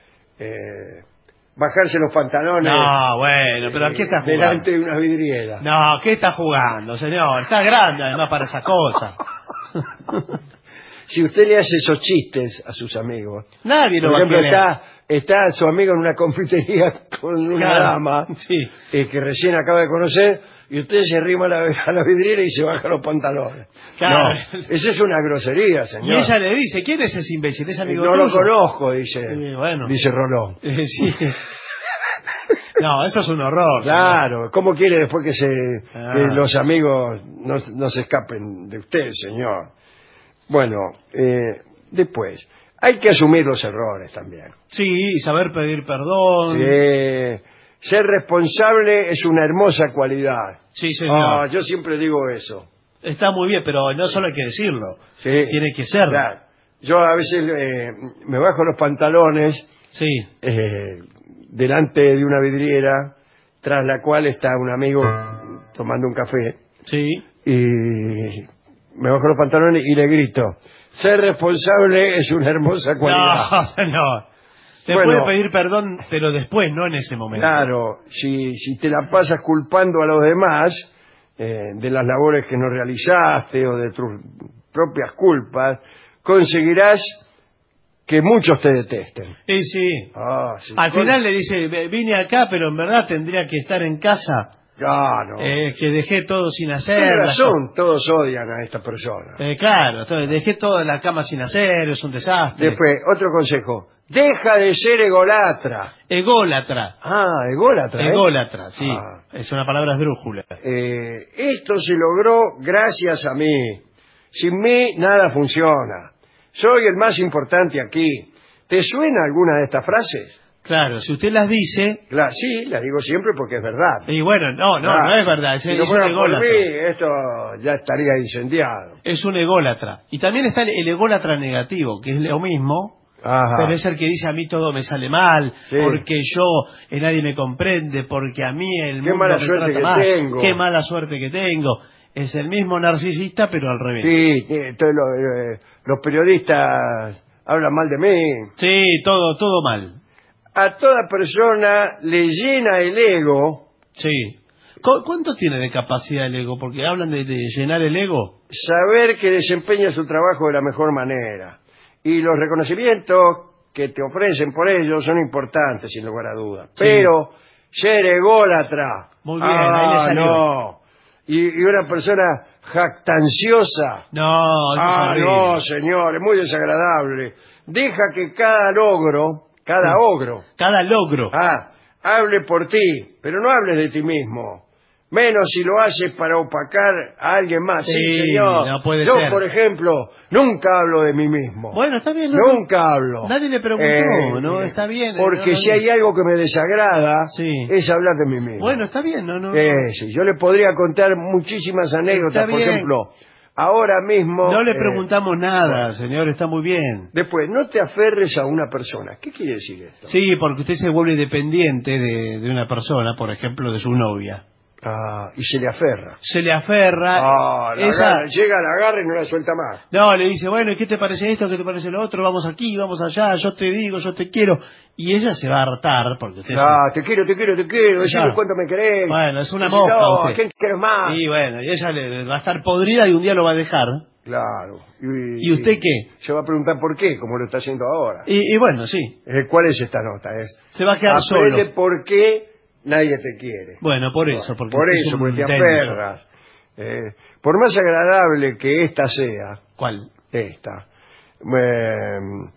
Eh, bajarse los pantalones. No, bueno, pero eh, ¿qué está jugando? Delante de una vidriera. No, ¿qué está jugando, señor? Está grande además para esa cosa. Si usted le hace esos chistes a sus amigos. Nadie lo Por va ejemplo, a querer. está, está su amigo en una confitería con una claro, dama sí. eh, que recién acaba de conocer y usted se arrima a la, a la vidriera y se baja los pantalones. Claro. No, esa es una grosería, señor. Y ella le dice, ¿quién es ese imbécil? ¿Es amigo No tuyo? lo conozco, dice, sí, bueno. dice Rolón. Eh, sí. No, eso es un horror. Claro, señor. ¿cómo quiere después que, se, ah. que los amigos no, no se escapen de usted, señor? Bueno, eh, después, hay que asumir los errores también. Sí, y saber pedir perdón. Sí, ser responsable es una hermosa cualidad. Sí, señor. Ah, yo siempre digo eso. Está muy bien, pero no solo hay que decirlo. Sí, tiene que serlo. Claro. Yo a veces eh, me bajo los pantalones. Sí. Eh, delante de una vidriera tras la cual está un amigo tomando un café. Sí. Y me bajo los pantalones y le grito, ser responsable es una hermosa cualidad. No, no. Se Bueno, puede pedir perdón, pero después, no en ese momento. Claro, si, si te la pasas culpando a los demás eh, de las labores que no realizaste o de tus propias culpas, conseguirás que muchos te detesten. Sí, sí. Ah, sí. Al Con- final le dice, "Ve- vine acá, pero en verdad tendría que estar en casa, Claro. eh, que dejé todo sin hacer. Tienes la- razón, todos odian a esta persona. Eh, claro, entonces dejé toda la cama sin hacer, es un desastre. Después, otro consejo. Deja de ser egolatra. Ególatra. Ah, ególatra. ¿eh? Ególatra, sí. Ah. Es una palabra esdrújula. Eh, esto se logró gracias a mí. Sin mí nada funciona. Soy el más importante aquí. ¿Te suena alguna de estas frases? Claro, si usted las dice... La, sí, las digo siempre porque es verdad. Y bueno, no, no, Ah, no es verdad, es, si no es un fuera por ególatra. mí, esto ya estaría incendiado. Es un ególatra. Y también está el, el ególatra negativo, que es lo mismo, Ajá. pero es el que dice a mí todo me sale mal, Sí. porque yo, eh, nadie me comprende, porque a mí el Qué mundo mala me suerte trata que mal, tengo. qué mala suerte que tengo. Es el mismo narcisista, pero al revés. Sí, eh, todos los, eh, los periodistas hablan mal de mí. Sí, todo, todo mal. A toda persona le llena el ego Sí. ¿Cu- ¿Cuánto tiene de capacidad el ego? Porque hablan de, de llenar el ego. saber que desempeña su trabajo de la mejor manera. Y los reconocimientos que te ofrecen por ello son importantes, sin lugar a dudas. Sí. Pero ser ególatra. Muy bien, ahí le ah, salió. no. Y, y una persona jactanciosa. No, eso es Ah, horrible. no, señor, es muy desagradable. Deja que cada logro, cada Sí. ogro, Cada logro. ah, hable por ti, pero no hables de ti mismo. Menos si lo haces para opacar a alguien más. Sí, Sí, señor. no puede Yo, ser. por ejemplo, nunca hablo de mí mismo. Bueno, está bien. No, Nunca hablo. Nadie le preguntó, Eh, ¿no? Está bien. Porque no, no, si hay algo que me desagrada, Sí. es hablar de mí mismo. Bueno, está bien, no, no. Eh, sí, yo le podría contar muchísimas anécdotas. Está Por bien. ejemplo, ahora mismo... No le eh, preguntamos nada, señor, está muy bien. Después, no te aferres a una persona. ¿Qué quiere decir esto? Sí, porque usted se vuelve dependiente de, de una persona, por ejemplo, de su novia. Ah, y se le aferra. Se le aferra. Ah, la esa... agarra, llega, la agarra y no la suelta más. No, le dice, bueno, ¿y qué te parece esto? ¿Qué te parece lo otro? Vamos aquí, vamos allá, yo te digo, yo te quiero. Y ella se va a hartar, porque usted... Ah, te quiero, te quiero, te quiero. Decime Claro. cuánto me querés. Bueno, es una Dice, mosca No, usted. ¿a quién quieres más? Y bueno, y ella le va a estar podrida y un día lo va a dejar. Claro. Y, ¿Y usted qué? Se va a preguntar por qué, como lo está haciendo ahora. Y, y bueno, sí, Eh, ¿Cuál es esta nota? Eh? se va a quedar Aprende solo. por qué nadie te quiere. Bueno, por eso, porque Por usted es eso, un porque te denso. aferras. Eh, por más agradable que esta sea, ¿Cuál? esta, eh,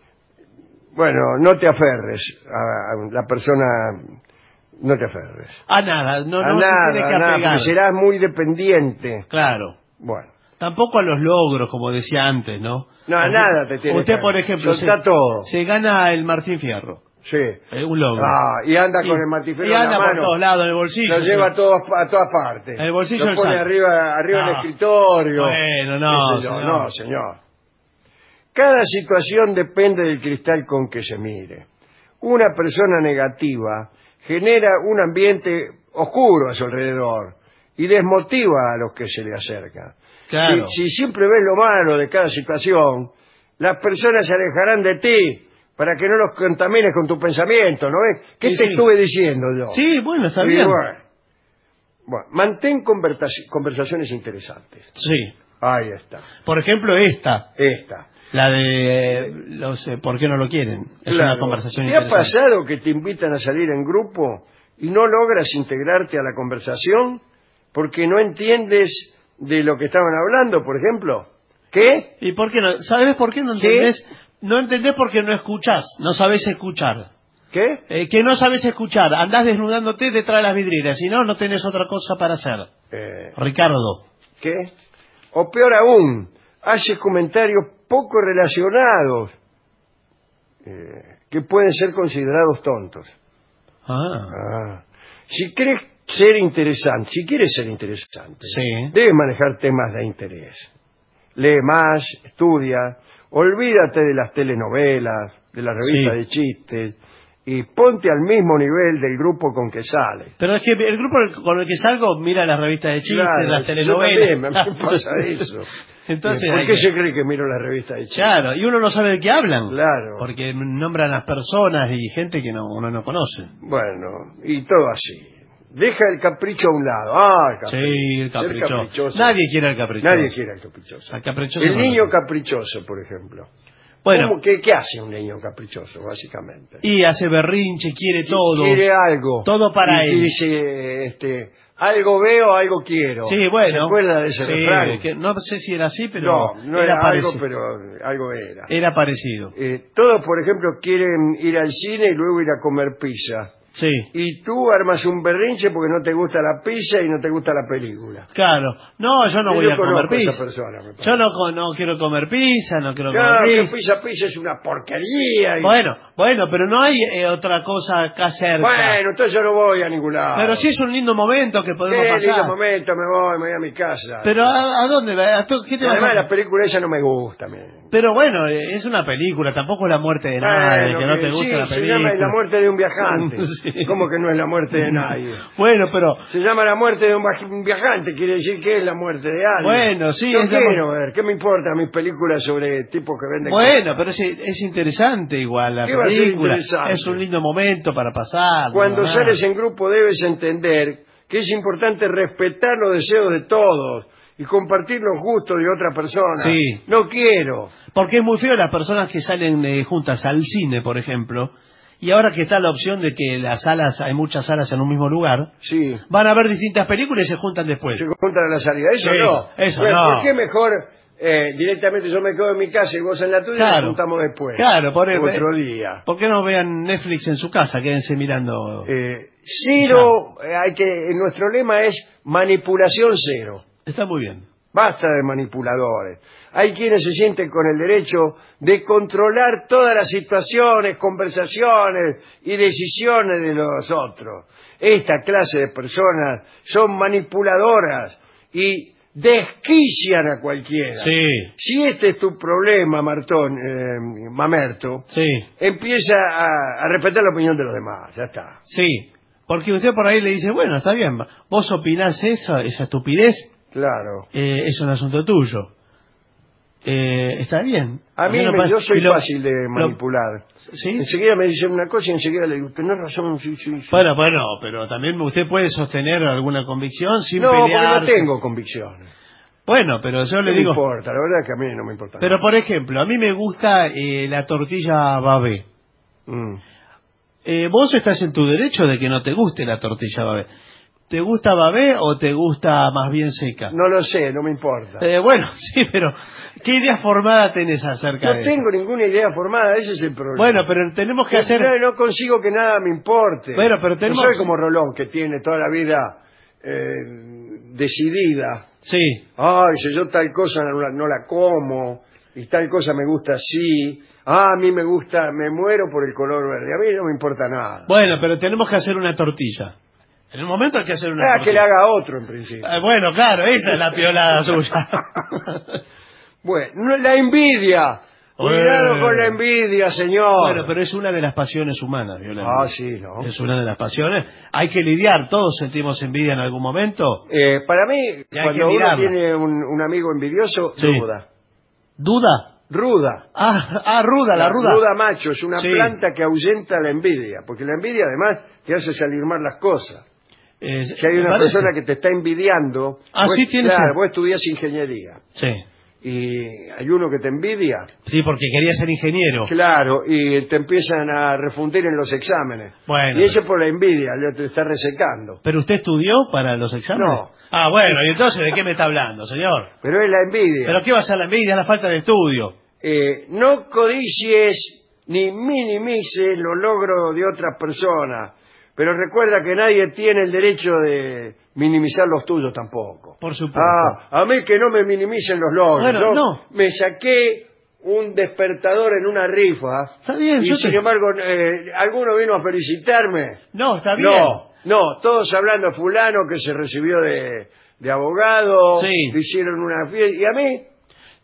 bueno, no te aferres a, a la persona, no te aferres. A nada, no, a no nada, se tiene que a nada, apegar. porque serás muy dependiente. Claro. Bueno. Tampoco a los logros, como decía antes, ¿no? No, a nada te tiene Usted, que- por ejemplo, soltá se, todo. se gana el Martín Fierro. Sí. Eh, un logro. Ah, y anda con el martifero y en anda la por mano. todos lados, en el bolsillo. Lo lleva a, todos, a todas partes. En el bolsillo Lo del pone saco. arriba, arriba No. del escritorio. Bueno, no, Qué sé yo. señor. No, señor. Cada situación depende del cristal con que se mire. Una persona negativa genera un ambiente oscuro a su alrededor y desmotiva a los que se le acercan. Claro. Si, si siempre ves lo malo de cada situación, las personas se alejarán de ti para que no los contamines con tu pensamiento, ¿no ves? ¿Qué Sí, te sí. estuve diciendo yo? Sí, bueno, está Y bien. Bueno, Bueno, mantén conversa- conversaciones interesantes. Sí. Ahí está. Por ejemplo, esta. Esta. La de eh, los eh, ¿por qué no lo quieren? Es Claro. una conversación ¿Te ha interesante. pasado que te invitan a salir en grupo y no logras integrarte a la conversación porque no entiendes de lo que estaban hablando, por ejemplo? ¿Qué? ¿Y por qué no? ¿Sabes por qué no ¿Qué? entendés? No entendés porque no escuchás, no sabés escuchar. ¿Qué? Eh, que no sabés escuchar, andás desnudándote detrás de las vidrieras, si no, no tenés otra cosa para hacer. Eh, Ricardo. ¿Qué? O peor aún, haces comentarios poco relacionados eh, que pueden ser considerados tontos. Ah. Ah. Si crees ser interesante, si quieres ser interesante, Sí. debes manejar temas de interés. Lee más, estudia, olvídate de las telenovelas, de las revistas Sí. de chistes y ponte al mismo nivel del grupo con que sales. Pero es que el grupo con el que salgo mira las revistas de chistes, Claro, las yo telenovelas. también, a mí me pasa eso. Entonces, ¿Por hay qué que- se cree que miro la revista de Che? Claro, y uno no sabe de qué hablan. Claro. Porque nombran a personas y gente que no, uno no conoce. Bueno, y todo así. Deja el capricho a un lado. Ah, el capricho. Sí, el Ser caprichoso. caprichoso. Nadie quiere al caprichoso. Nadie quiere al caprichoso. Al caprichoso El no niño lo- caprichoso, por ejemplo. Bueno. ¿Cómo- qué, ¿Qué hace un niño caprichoso, básicamente? Y hace berrinche, quiere todo. Quiere algo. Todo para y, él. Y dice, este, algo veo, algo quiero. Sí, bueno. ¿Se acuerda de ese Sí, refrán? que no sé si era así, pero no, no era, algo, parecido. pero algo era. Era parecido. Eh, todos, por ejemplo, quieren ir al cine y luego ir a comer pizza. Sí. Y tú armas un berrinche porque no te gusta la pizza y no te gusta la película. Claro. No, yo no Y voy yo a comer conozco a esa pizza. persona, me parece. Yo no, co- no quiero comer pizza, no quiero Claro, comer que pizza. pizza, pizza es una porquería. y- Bueno, bueno, pero no hay eh, otra cosa acá cerca. Bueno, entonces yo no voy a ningún lado. Pero sí es un lindo momento que podemos Qué pasar. lindo momento, me voy, me voy a mi casa. Pero ¿a, a dónde va? ¿A to- ¿Qué te vas Además, a... la película esa no me gusta. Me... Pero bueno, eh, es una película, tampoco es la muerte de nadie, Bueno, que no que te gusta sí, la se película. llama La muerte de un viajante. Sí. ¿Cómo que no es la muerte de nadie? Bueno, pero... Se llama La muerte de un vaj- un viajante, quiere decir que es la muerte de alguien. Bueno, sí, Yo es la quiero mu- ver, ¿qué me importa mis películas sobre tipos que venden Bueno, cosas? pero es, es interesante igual la ¿Qué va a ser película. interesante? Es un lindo momento para pasar. Cuando nada más. sales en grupo debes entender que es importante respetar los deseos de todos y compartir los gustos de otra persona. Sí. No quiero. Porque es muy feo las personas que salen eh, juntas al cine, por ejemplo, y ahora que está la opción de que las salas, hay muchas salas en un mismo lugar, Sí. van a ver distintas películas y se juntan después. Se juntan a la salida. Eso Sí, no. eso Bueno, no. ¿por qué mejor eh, directamente yo me quedo en mi casa y vos en la tuya y Claro. nos juntamos después? Claro, por el- Otro día. ¿Por qué no vean Netflix en su casa? Quédense mirando. Eh, cero, eh, hay que, nuestro lema es manipulación cero. Está muy bien. Basta de manipuladores. Hay quienes se sienten con el derecho de controlar todas las situaciones, conversaciones y decisiones de los otros. Esta clase de personas son manipuladoras y desquician a cualquiera. Sí. Si este es tu problema, Martón, eh, Mamerto, Sí, empieza a, a respetar la opinión de los demás. Ya está. sí. Porque usted por ahí le dice, bueno, está bien, vos opinás eso, esa estupidez, Claro. eh, es un asunto tuyo. Eh, está bien. A mí Porque no me- pasa- yo soy y lo- fácil de lo- manipular. ¿Sí? Enseguida me dicen una cosa y enseguida le digo, tenés razón, sí, sí, sí. Bueno, bueno, pero también usted puede sostener alguna convicción sin no, porque pelear. no tengo convicciones. Bueno, pero yo No le me digo... importa, la verdad es que a mí no me importa. Pero por ejemplo, a mí me gusta eh, la tortilla babé. Mm. Eh, vos estás en tu derecho de que no te guste la tortilla babé. ¿Te gusta babé o te gusta más bien seca? No lo sé, no me importa. Eh, bueno, sí, pero ¿qué idea formada tenés acerca no de tengo ninguna idea formada, ese es el problema. Bueno, pero tenemos que No- hacer... No, no consigo que nada me importe. Bueno, pero tenemos- No soy como Rolón, que tiene toda la vida eh, decidida. Sí. Ay, si yo tal cosa no la, no la como, y tal cosa me gusta así. Ah, a mí me gusta, me muero por el color verde. A mí no me importa nada. Bueno, pero tenemos que hacer una tortilla. En un momento hay que hacer una Ah, tortilla. que le haga otro en principio. Eh, bueno, claro, esa es la piolada suya. Bueno, no, la envidia. Cuidado Eh. con la envidia, señor. Bueno, pero es una de las pasiones humanas, Violeta. Ah, sí, ¿no? Es una de las pasiones. Hay que lidiar, todos sentimos envidia en algún momento. Eh, para mí, hay que cuando uno mirarla. tiene un, un amigo envidioso, Sí. ruda. ¿Duda? Ruda. Ah, ah, ruda, la, ruda. Ruda macho, es una Sí. planta que ahuyenta la envidia, porque la envidia además te hace salir mal las cosas. Eh, Si hay me una parece. persona que te está envidiando, Ah, vos, sí, tiene claro, sentido. vos estudias ingeniería Sí. y hay uno que te envidia, Sí, porque quería ser ingeniero. claro, y te empiezan a refundir en los exámenes. Bueno. Y eso por la envidia, le- te está resecando. ¿Pero usted estudió para los exámenes? No. Ah, bueno, y entonces, ¿de qué me está hablando, señor? Pero es la envidia. ¿Pero qué va a ser la envidia? Es la falta de estudio. Eh, no codicies ni minimices los logros de otras personas, pero recuerda que nadie tiene el derecho de minimizar los tuyos tampoco. Por supuesto. Ah, a mí que no me minimicen los logros. Bueno, Yo no. Me saqué un despertador en una rifa. Está bien, y yo sin te- embargo, eh, ¿alguno vino a felicitarme? No, está bien. No, no, todos hablando de fulano que se recibió de, de abogado, Sí. le hicieron una fiesta, y a mí...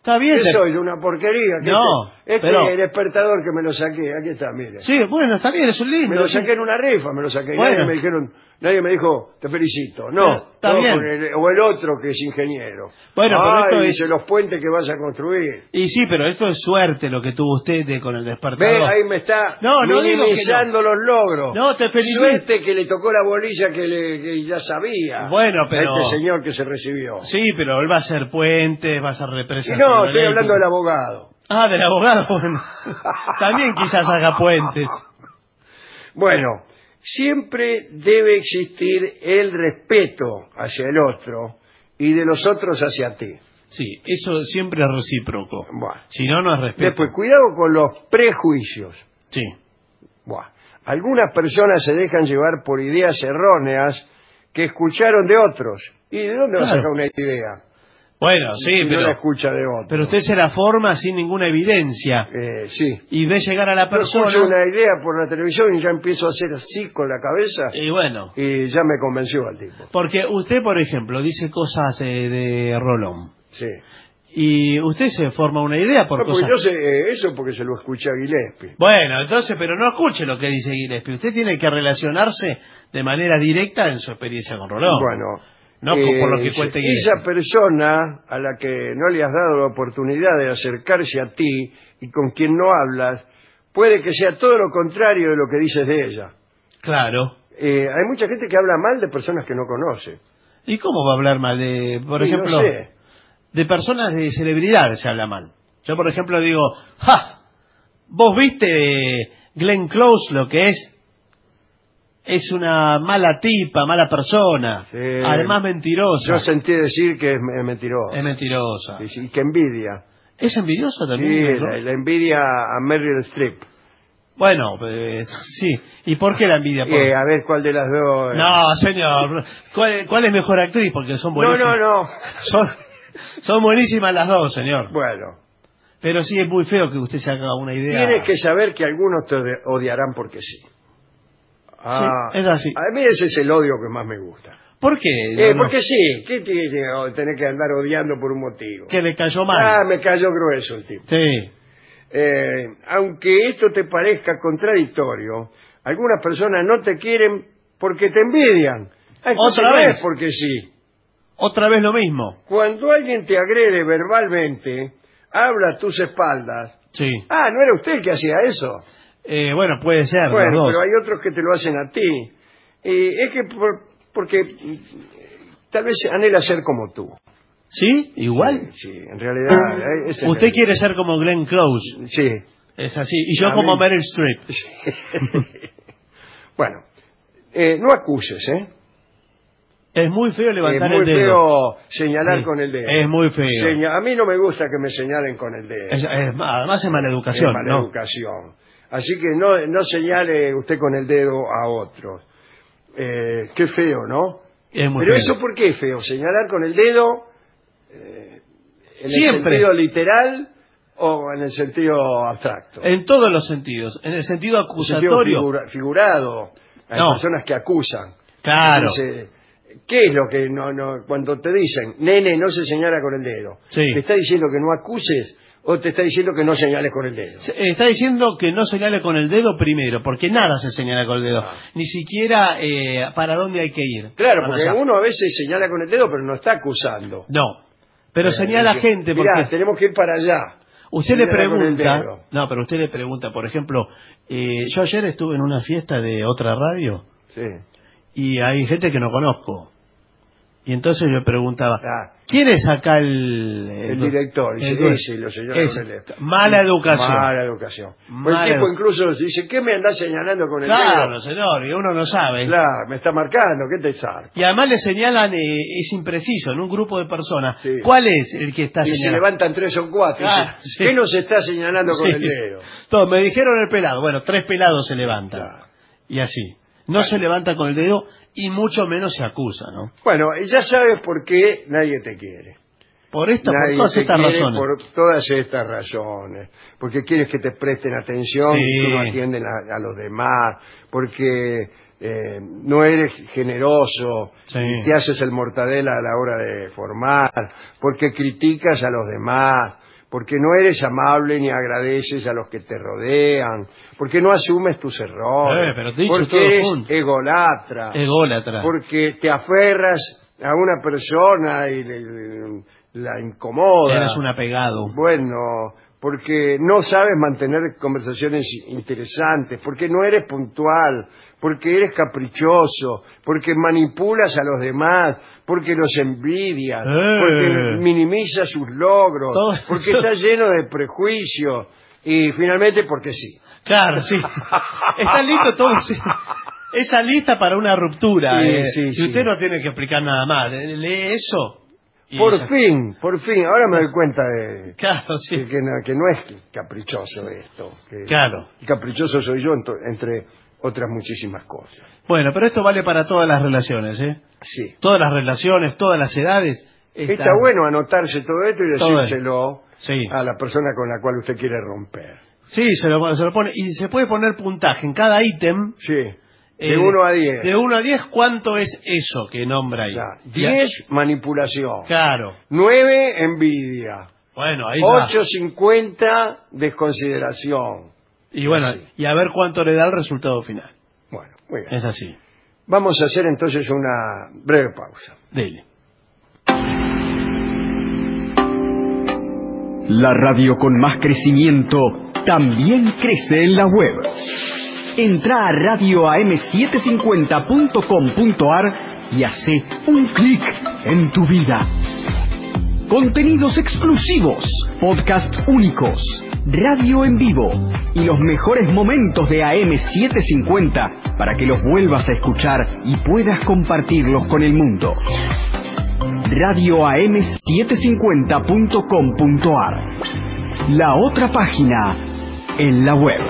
Está bien. ¿Qué te... soy? ¿Una porquería? ¿Qué No, este, este pero... el despertador que me lo saqué, aquí está, mire. Sí, bueno, está bien, es un lindo. Me lo sí. saqué en una rifa, me lo saqué. Bueno. Nadie me dijeron, nadie me dijo, te felicito. No, está no, bien. con el- o el otro que es ingeniero. Bueno, pero Ay, esto dice, es- los puentes que vas a construir. Y sí, pero esto es suerte lo que tuvo usted de- con el despertador. Ve, ahí me está No, no digo que minimizando los logros. No, te felicito. Suerte que le tocó la bolilla que, le, que ya sabía. Bueno, pero- A este señor que se recibió. Sí, pero él va a hacer puentes, va a hacer Y represas. no, estoy hablando del abogado. Ah, del abogado, bueno. También quizás haga puentes. Bueno, siempre debe existir el respeto hacia el otro y de los otros hacia ti. Sí, eso siempre es recíproco. Buah. Si no, no es respeto. Después, cuidado con los prejuicios. Sí. Buah. Algunas personas se dejan llevar por ideas erróneas que escucharon de otros. ¿Y de dónde va a Claro. sacar una idea? Bueno, sí, Si no pero... la escucha de otro. Pero usted se la forma sin ninguna evidencia. Eh, sí. Y ve llegar a la Yo persona... escucho una idea por la televisión y ya empiezo a hacer así con la cabeza Y bueno, y ya me convenció al tipo. porque usted, por ejemplo, dice cosas eh, de Rolón. Sí. Y usted se forma una idea por No, porque cosas... yo sé eh, eso porque se lo escuché a Gillespie. Bueno, entonces, pero no escuche lo que dice Gillespie. Usted tiene que relacionarse de manera directa en su experiencia con Rolón. Bueno, No eh, por lo que cuente Gillespie. esa persona a la que no le has dado la oportunidad de acercarse a ti y con quien no hablas, puede que sea todo lo contrario de lo que dices de ella. Claro. Eh, hay mucha gente que habla mal de personas que no conoce. ¿Y cómo va a hablar mal de, por Y no ejemplo, sé. de personas de celebridades se habla mal? Yo, por ejemplo, digo, ¡ja! ¿Vos viste Glenn Close lo que es? Es una mala tipa, mala persona. Sí. Además mentirosa. Yo sentí decir que es, es mentiroso. Es mentirosa. Sí, sí, que envidia. ¿Es envidioso también? Sí, Glenn la, Close? la envidia a Meryl Streep. Bueno, pues, sí. ¿Y por qué la envidia? Por... Eh, a ver cuál de las dos. eh. No, señor. ¿Cuál, ¿Cuál es mejor actriz? Porque son no, buenísimas. no, no. Son, son buenísimas las dos, señor. Bueno, Pero sí es muy feo que usted se haga una idea. tienes que saber que algunos te ode- odiarán porque sí. Ah, es así. A mí ese es el odio que más me gusta. ¿Por qué? Eh, No, no. porque sí, ¿qué tiene que tener que andar odiando por un motivo? Que le cayó mal. Ah, me cayó grueso el tipo. Sí. Eh, aunque esto te parezca contradictorio, algunas personas no te quieren porque te envidian. Ah, entonces Otra no vez. es porque sí. Otra vez lo mismo. Cuando alguien te agrede verbalmente, habla a tus espaldas. Sí. Ah, ¿no era usted el que hacía eso? Eh, bueno, puede ser. los Bueno, dos. pero hay otros que te lo hacen a ti. Eh, es que por- porque mm, tal vez anhela ser como tú. ¿Sí? ¿Igual? Sí, sí, en realidad. eh, ese Usted es- quiere ser como Glenn Close. Sí. Es así. Y yo A como mí- Meryl Streep. Bueno, eh, no acuses, ¿eh? Es muy feo levantar es muy el dedo. feo señalar Sí, con el dedo. es muy feo. Seña- a mí no me gusta que me señalen con el dedo. Es- es- además es mala educación, Es mala ¿no? educación. Así que no, no señale usted con el dedo a otros. Eh, qué feo, ¿no? Es muy Pero feo. eso, ¿por qué es feo? ¿Señalar con el dedo eh, en Siempre. el sentido literal o en el sentido abstracto? En todos los sentidos. En el sentido En el sentido acusatorio. figura- figurado. Hay No. personas que acusan. Claro. Dice, ¿qué es lo que no, no, cuando te dicen, nene, no se señala con el dedo? Sí. ¿Te está diciendo que no acuses o te está diciendo que no señales con el dedo? Se- Está diciendo que no señale con el dedo primero, porque nada se señala con el dedo. Ni siquiera eh, para dónde hay que ir. Claro, Para porque allá. uno a veces señala con el dedo, pero no está acusando. No. Pero Eh, señala dice, gente porque... Mirá, tenemos que ir para allá. Usted le Señala con el pregunta... dedo. No, pero usted le pregunta, por ejemplo, eh, yo ayer estuve en una fiesta de otra radio Sí. y hay gente que no conozco. Y entonces yo preguntaba, Ah, ¿quién es acá el... el director dice, el dueño? ese lo señala Ese. con el dedo. Mala educación. Mala educación. Mala el tipo edu- incluso dice, ¿qué me andás señalando con el Claro, dedo? señor, y uno no sabe. Claro, me está marcando, ¿qué te sabe? Y además le señalan, eh, es impreciso, en un grupo de personas. Sí. ¿Cuál es el que está Y se señalando? levantan tres o cuatro. Ah, Dice, sí. ¿qué nos está señalando con Sí. el dedo? Todos, me dijeron el pelado. Bueno, tres pelados se levantan. Claro. Y así. No se levanta con el dedo y mucho menos se acusa, ¿no? Bueno, y ya sabes por qué nadie te quiere. Por esta, por Nadie todas te estas quiere razones. por todas estas razones. Porque quieres que te presten atención, Sí. y tú no atienden a, a los demás, porque eh, no eres generoso, Sí. y te haces el mortadela a la hora de formar, porque criticas a los demás, porque no eres amable ni agradeces a los que te rodean, porque no asumes tus errores, eh, pero dicho porque todo eres junto. ególatra, Ególatra. porque te aferras a una persona y le, le, la incomoda. Eres un apegado. Bueno, porque no sabes mantener conversaciones interesantes, porque no eres puntual, porque eres caprichoso, porque manipulas a los demás, porque los envidias, eh. porque minimizas sus logros, Todo porque eso. estás lleno de prejuicios y finalmente porque sí. Claro, sí. Está listo todo. Sí. Esa lista para una ruptura. Sí, eh. sí, y sí. usted no tiene que explicar nada más. Lee eso. y Por esa- fin, por fin, ahora me doy cuenta de Claro, sí. que, que no, que no es caprichoso esto. Que Claro. caprichoso soy yo, ento- entre otras muchísimas cosas. Bueno, pero esto vale para todas las relaciones, ¿eh? Sí. Todas las relaciones, todas las edades. Está están- bueno anotarse todo esto y Todo decírselo Sí. a la persona con la cual usted quiere romper. Sí, se lo, se lo pone. Y se puede poner puntaje en cada ítem. Sí. De eh, uno a diez. De uno a diez, ¿cuánto es eso que nombra ahí? diez, manipulación. Claro. nueve, envidia. Bueno, ahí va. ocho, cincuenta, desconsideración. Y bueno, y a ver cuánto le da el resultado final. Bueno, muy bien. Es así. Vamos a hacer entonces una breve pausa. Dele. La radio con más crecimiento también crece en la web. Entra a radio a m setecientos cincuenta punto com punto a r y hace un clic en tu vida. Contenidos exclusivos, podcasts únicos, radio en vivo y los mejores momentos de A M setecientos cincuenta para que los vuelvas a escuchar y puedas compartirlos con el mundo. radio a m setecientos cincuenta punto com punto a r. La otra página en la web.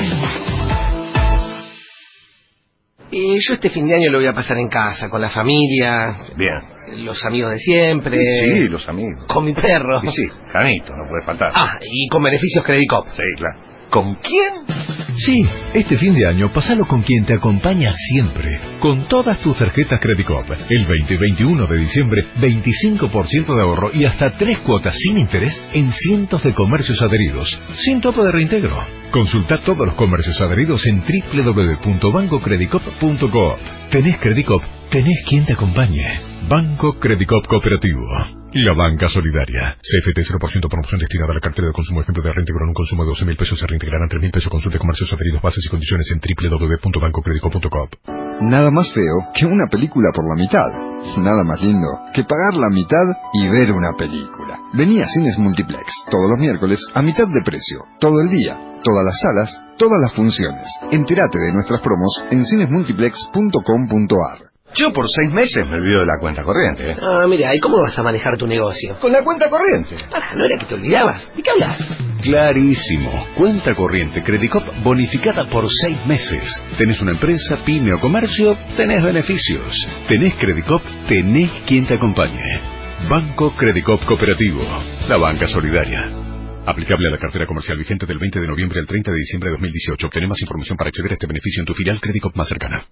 Y yo este fin de año lo voy a pasar en casa, con la familia. Bien. Los amigos de siempre. Sí, los amigos. Con mi perro. Y sí, Janito, no puede faltar. Ah, y con beneficios Credit Cop. Sí, claro. ¿Con quién? Sí, este fin de año pasalo con quien te acompaña siempre, con todas tus tarjetas Credit Cop. El veinte y veintiuno de diciembre, veinticinco por ciento de ahorro y hasta tres cuotas sin interés en cientos de comercios adheridos, sin tope de reintegro. Consulta todos los comercios adheridos en doble u doble u doble u punto banco credit cop punto coop. Tenés Credit Cop, tenés quien te acompañe. Banco Credit Cop Cooperativo. La banca solidaria. C F T cero por ciento promoción destinada a la cartera de consumo. Ejemplo de reintegro en un consumo de doce mil pesos se reintegrarán tres mil pesos. Consulte comercios adheridos, bases y condiciones en doble u doble u doble u punto banco credit cop punto coop. Nada más feo que una película por la mitad. Nada más lindo que pagar la mitad y ver una película. Vení a Cines Multiplex todos los miércoles a mitad de precio, todo el día, todas las salas, todas las funciones. Entérate de nuestras promos en cines multiplex punto com punto a r. Yo por seis meses me olvido de la cuenta corriente, ¿eh? Ah, mira, ¿y cómo vas a manejar tu negocio? Con la cuenta corriente. Pará, ¿no era que te olvidabas? ¿De qué hablas? Clarísimo. Cuenta corriente Credit Cop bonificada por seis meses. ¿Tenés una empresa, pyme o comercio? Tenés beneficios. ¿Tenés Credit Cop? Tenés quien te acompañe. Banco Credit Cop Cooperativo. La banca solidaria. Aplicable a la cartera comercial vigente del veinte de noviembre al treinta de diciembre de dos mil dieciocho. Obtené más información para acceder a este beneficio en tu filial Credit Cop más cercana.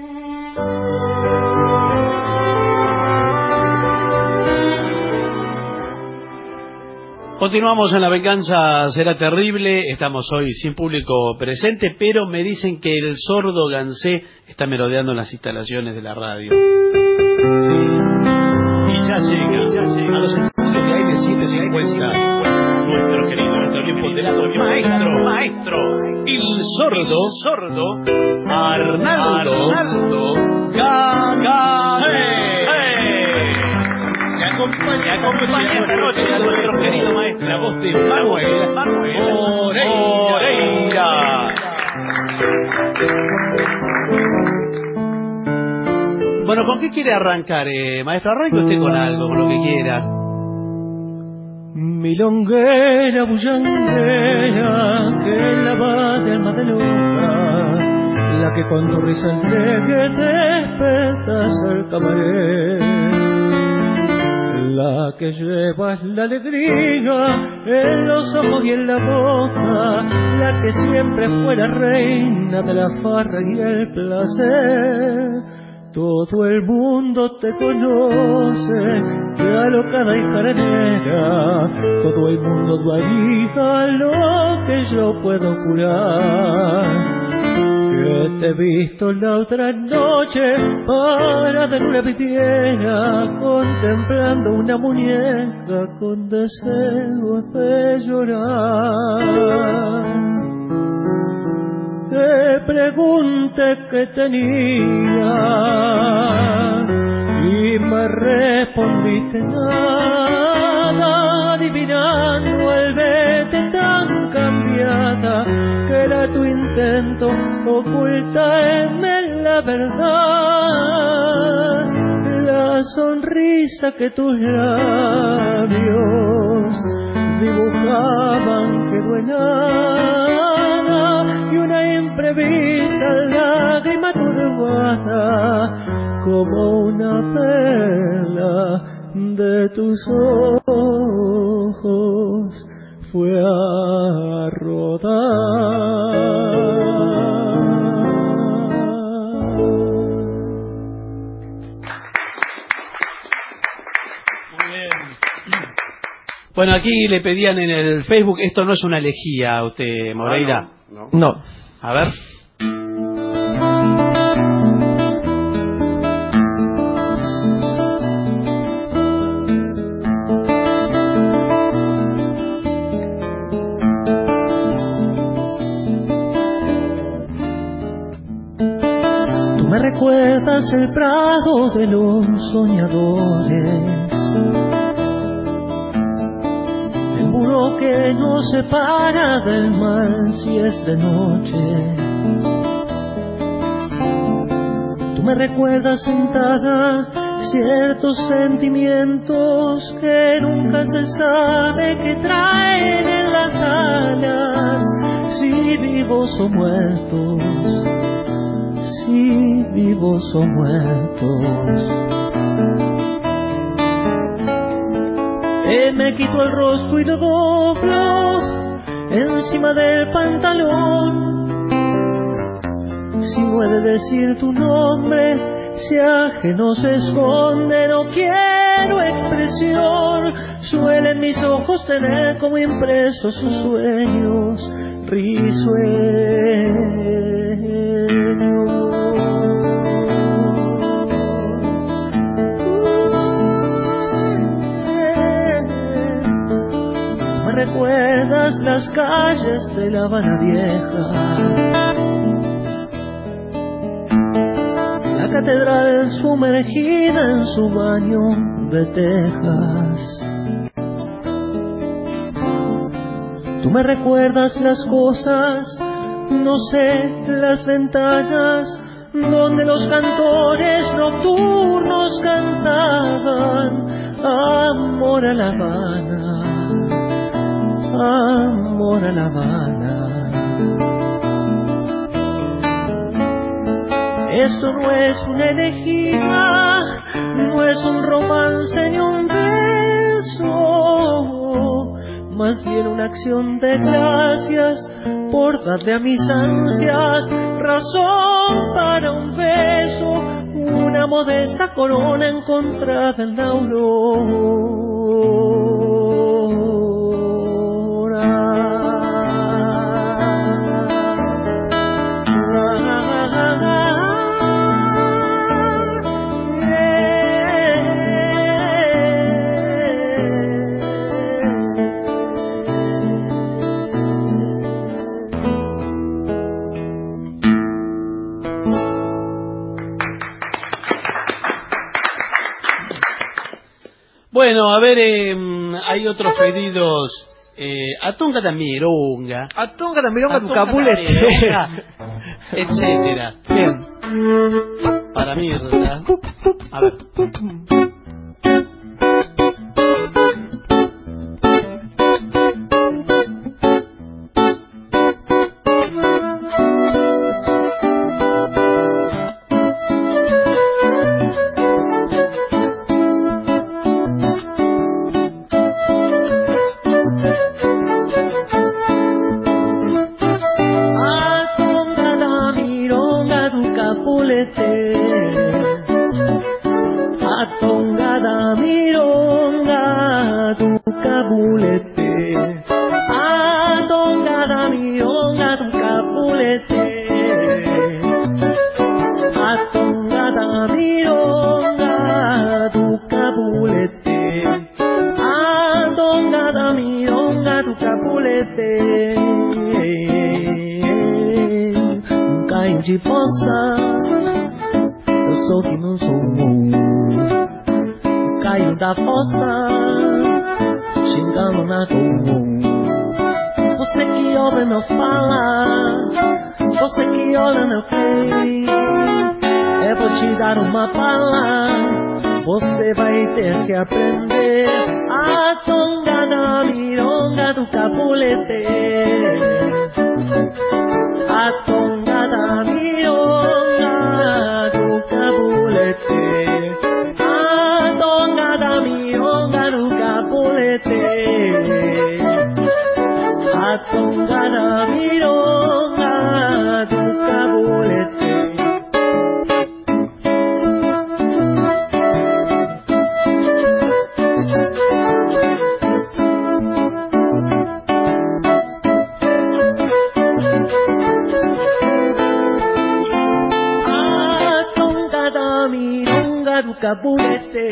Continuamos en La Venganza Será Terrible. Estamos hoy sin público presente, pero me dicen que el sordo Gansé está merodeando en las instalaciones de la radio. Sí. Y ya llega, ya llega a los estudios de A M setecientos cincuenta. Nuestro querido, nuestro bien ponderado maestro, maestro, el sordo, sordo, Arnaldo, Arnaldo Gansé. Me acompaña, me acompaña esta noche a nuestro querido maestro, la voz de Manuel, Manuel Moreira. Bueno, ¿con qué quiere arrancar, eh, maestro? Arranque usted con algo, con lo que quiera. Milonguera, bullanguera, que la va del alma de loca, la que con tu risa entregue despertas al cabaret. La que llevas la alegría en los ojos y en la boca, la que siempre fue la reina de la farra y el placer. todo el mundo te conoce, te alocada y jaranera, todo el mundo dudaría lo que yo puedo curar. Que te he visto la otra noche parada en una vidriera, contemplando una muñeca con deseo de llorar. Te pregunté qué tenía y me respondiste nada, adivinando el vete tan cambiada que era tu intento ocultarme la verdad. La sonrisa que tus labios dibujaban quedó en nada, y una imprevista lágrima turbada como una perla de tus ojos fue a rodar. Bueno, aquí le pedían en el Facebook, esto no es una elegía a usted, Moreira. Ah, no, no. no. A ver. Tú me recuerdas el prado de los soñadores, que nos separa del mal si es de noche. Tú me recuerdas sentada ciertos sentimientos que nunca se sabe que traen en las alas, si vivos o muertos, si vivos o muertos. Eh, me quito el rostro y lo doblo encima del pantalón. Si no he de decir tu nombre, si ajeno se esconde, no quiero expresión. Suelen mis ojos tener como impresos sus sueños risueños. Recuerdas las calles de La Habana Vieja, la catedral sumergida en su baño de tejas. Tú me recuerdas las cosas, no sé, las ventanas donde los cantores nocturnos cantaban amor a La Habana, amor a La Habana. Esto no es una elegía, no es un romance ni un beso, más bien una acción de gracias por darle a mis ansias razón para un beso, una modesta corona encontrada en la aurora. Bueno, a ver, eh, hay otros pedidos. Eh, Atunga da Mironga. Atunga da Mironga, tu capulete. Etcétera. Bien. Para Mirta. A ver. cabulete. Atongada milonga tu cabulete. Atongada milonga tu cabulete. Atongada milonga tu cabulete. Caio de poça, eu sou que não sou um. Caio da fossa, xingando na comum. Você que ouve meu falar, você que olha meu crê, eu vou te dar uma bala, você vai ter que aprender a tonga da milonga do cabulete. A tonga da milonga do cabulete. A tonga da milonga do cabulete. A tonga da milonga do cabulete. Do cabulete.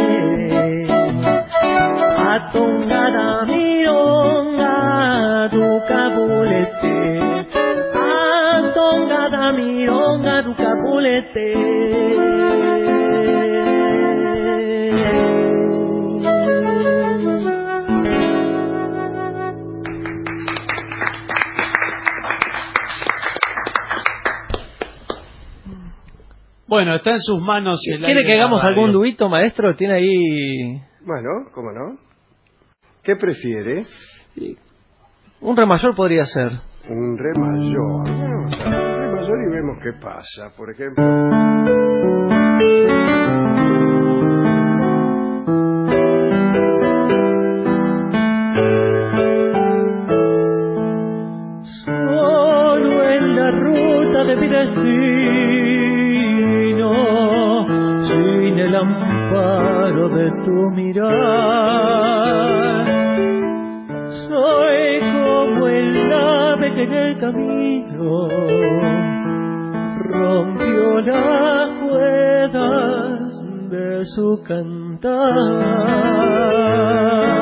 A tonga da milonga do cabulete. A tonga da milonga do cabulete. Bueno, está en sus manos. El ¿Quiere que hagamos algún duito, maestro? ¿Tiene ahí...? Bueno, ¿cómo no? ¿Qué prefiere? Sí. Un re mayor podría ser. Un re mayor. Vamos a ver, un re mayor y vemos qué pasa. Por ejemplo... Solo en la ruta de mi destino, sin el amparo de tu mirar, soy como el ave que en el camino rompió las cuerdas de su cantar.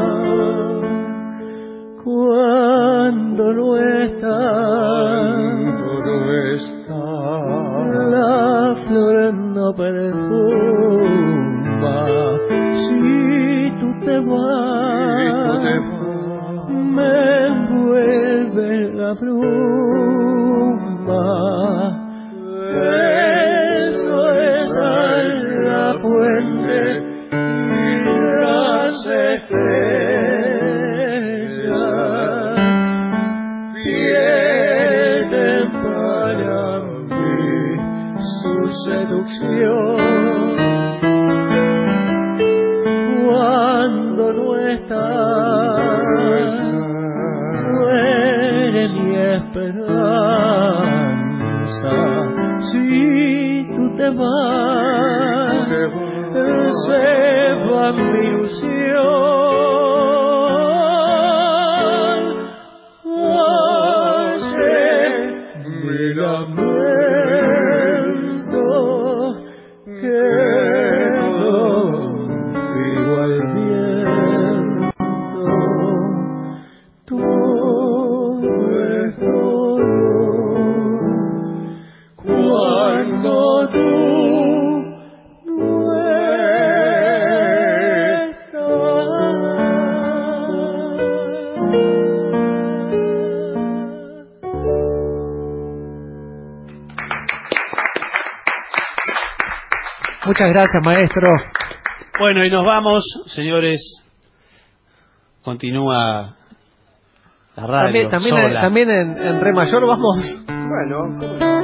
Cuando no está, Cuando no está, la flor no perfuma. Si tú te vas, me envuelve la bruma. Eso es la puente y las estrellas. Pierden para mí su seducción. Cuando no estás, muere mi esperanza. Si tú te vas, se va mi ilusión. Oye mi lamento, que confío al viento. Todo es dolor cuando tú no Muchas gracias, maestro. Bueno, y nos vamos, señores. Continúa la radio. También, también, sola. en, también en, en re mayor vamos. Bueno, ¿cómo no?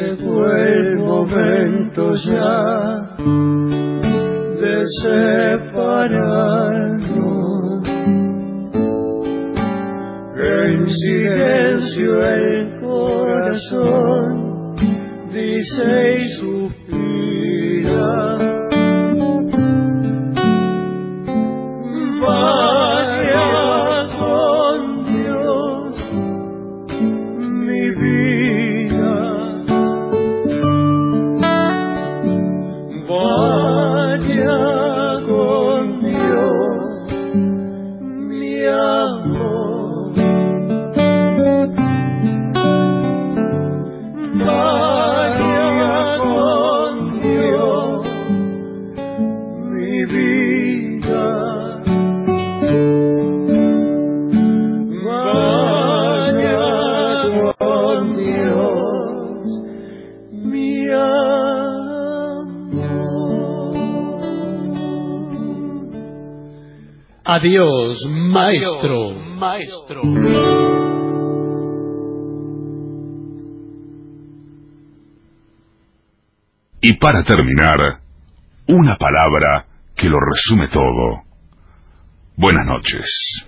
llegó el momento ya de separarnos. En silencio el corazón dice y suspira. Vaya con Dios, mi vida. Vaya con Dios, mi amor. Vaya con Dios, mi vida. Vaya con Dios, mi amor. Adiós, maestro. Maestro. Y para terminar, una palabra que lo resume todo. Buenas noches.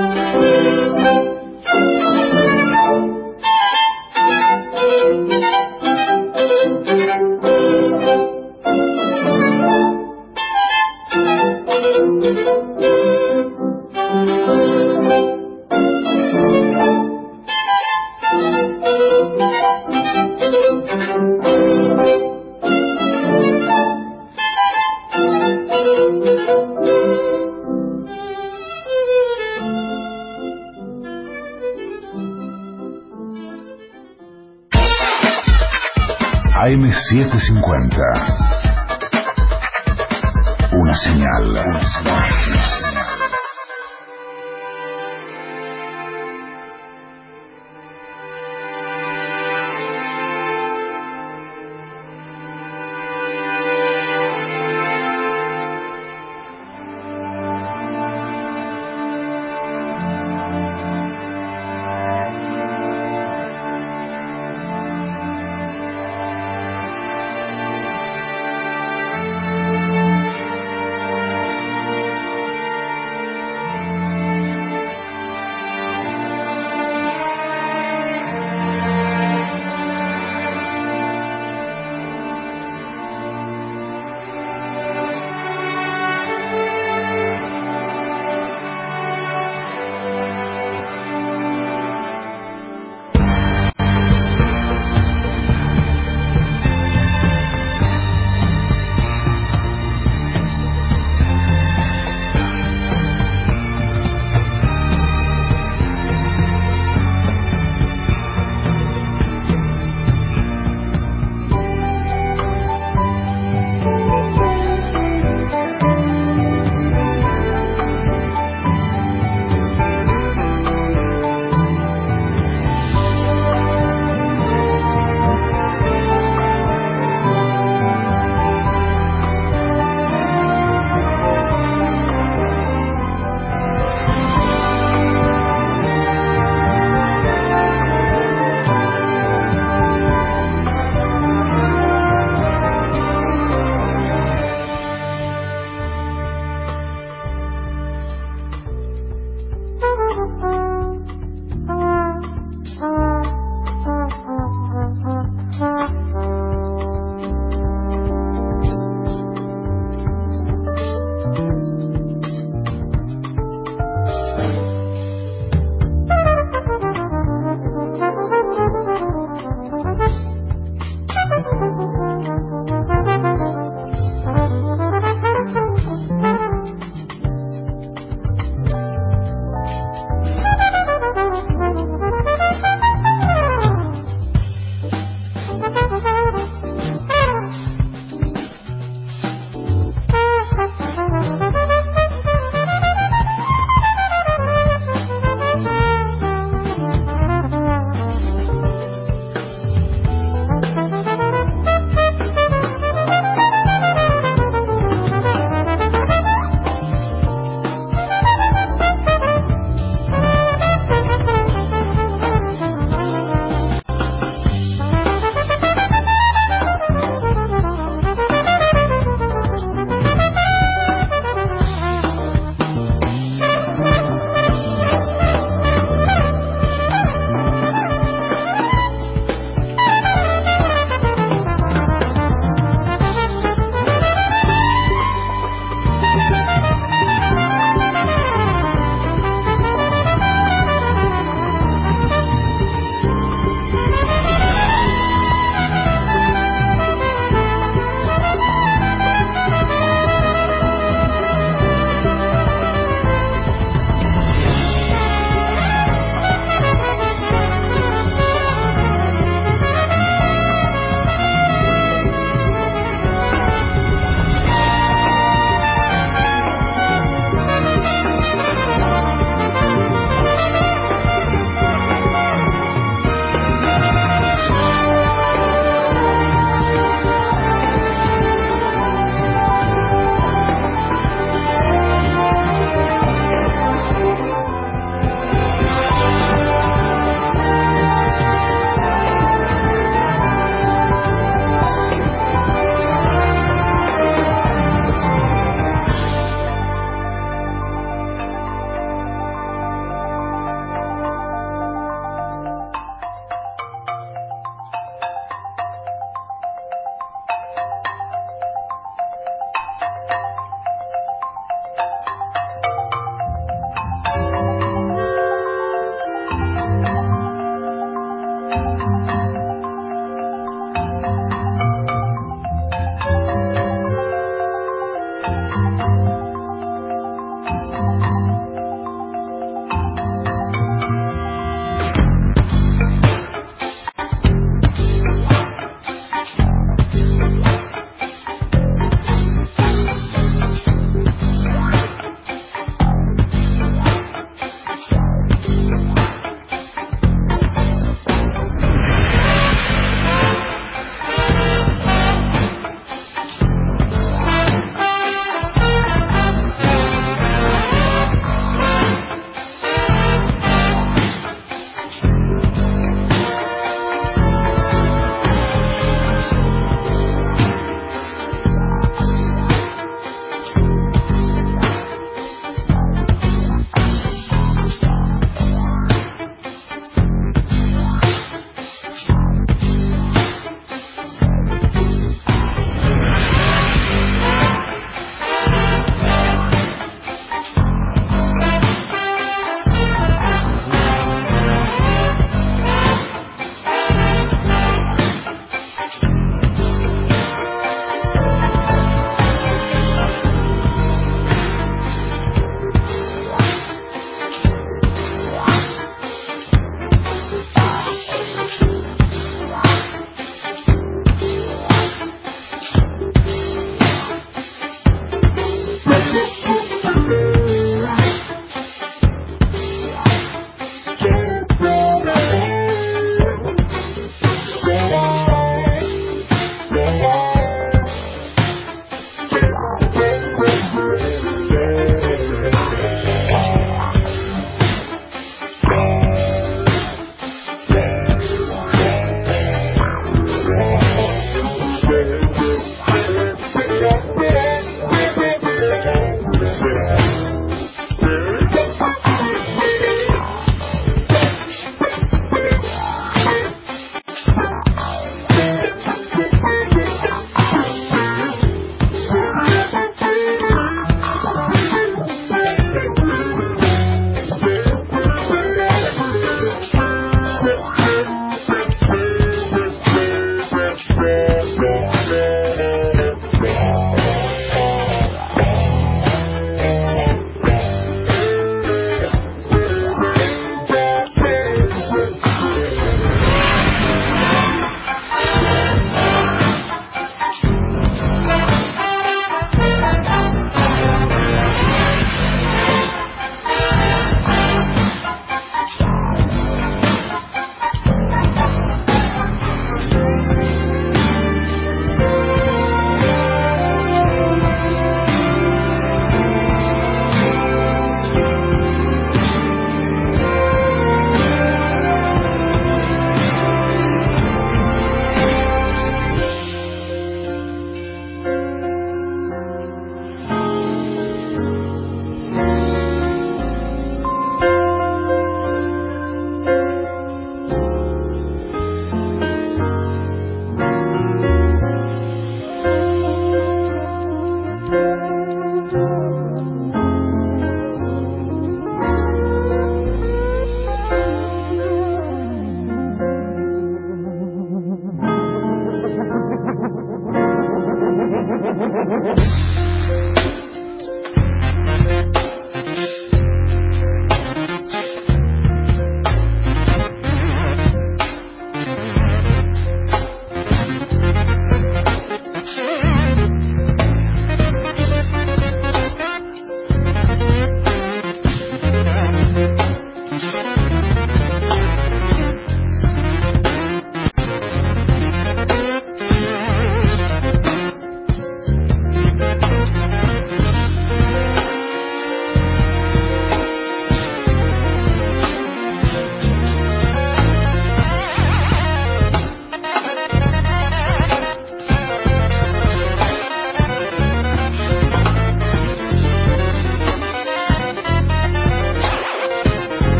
A M setecientos cincuenta. Una señal. Una señal.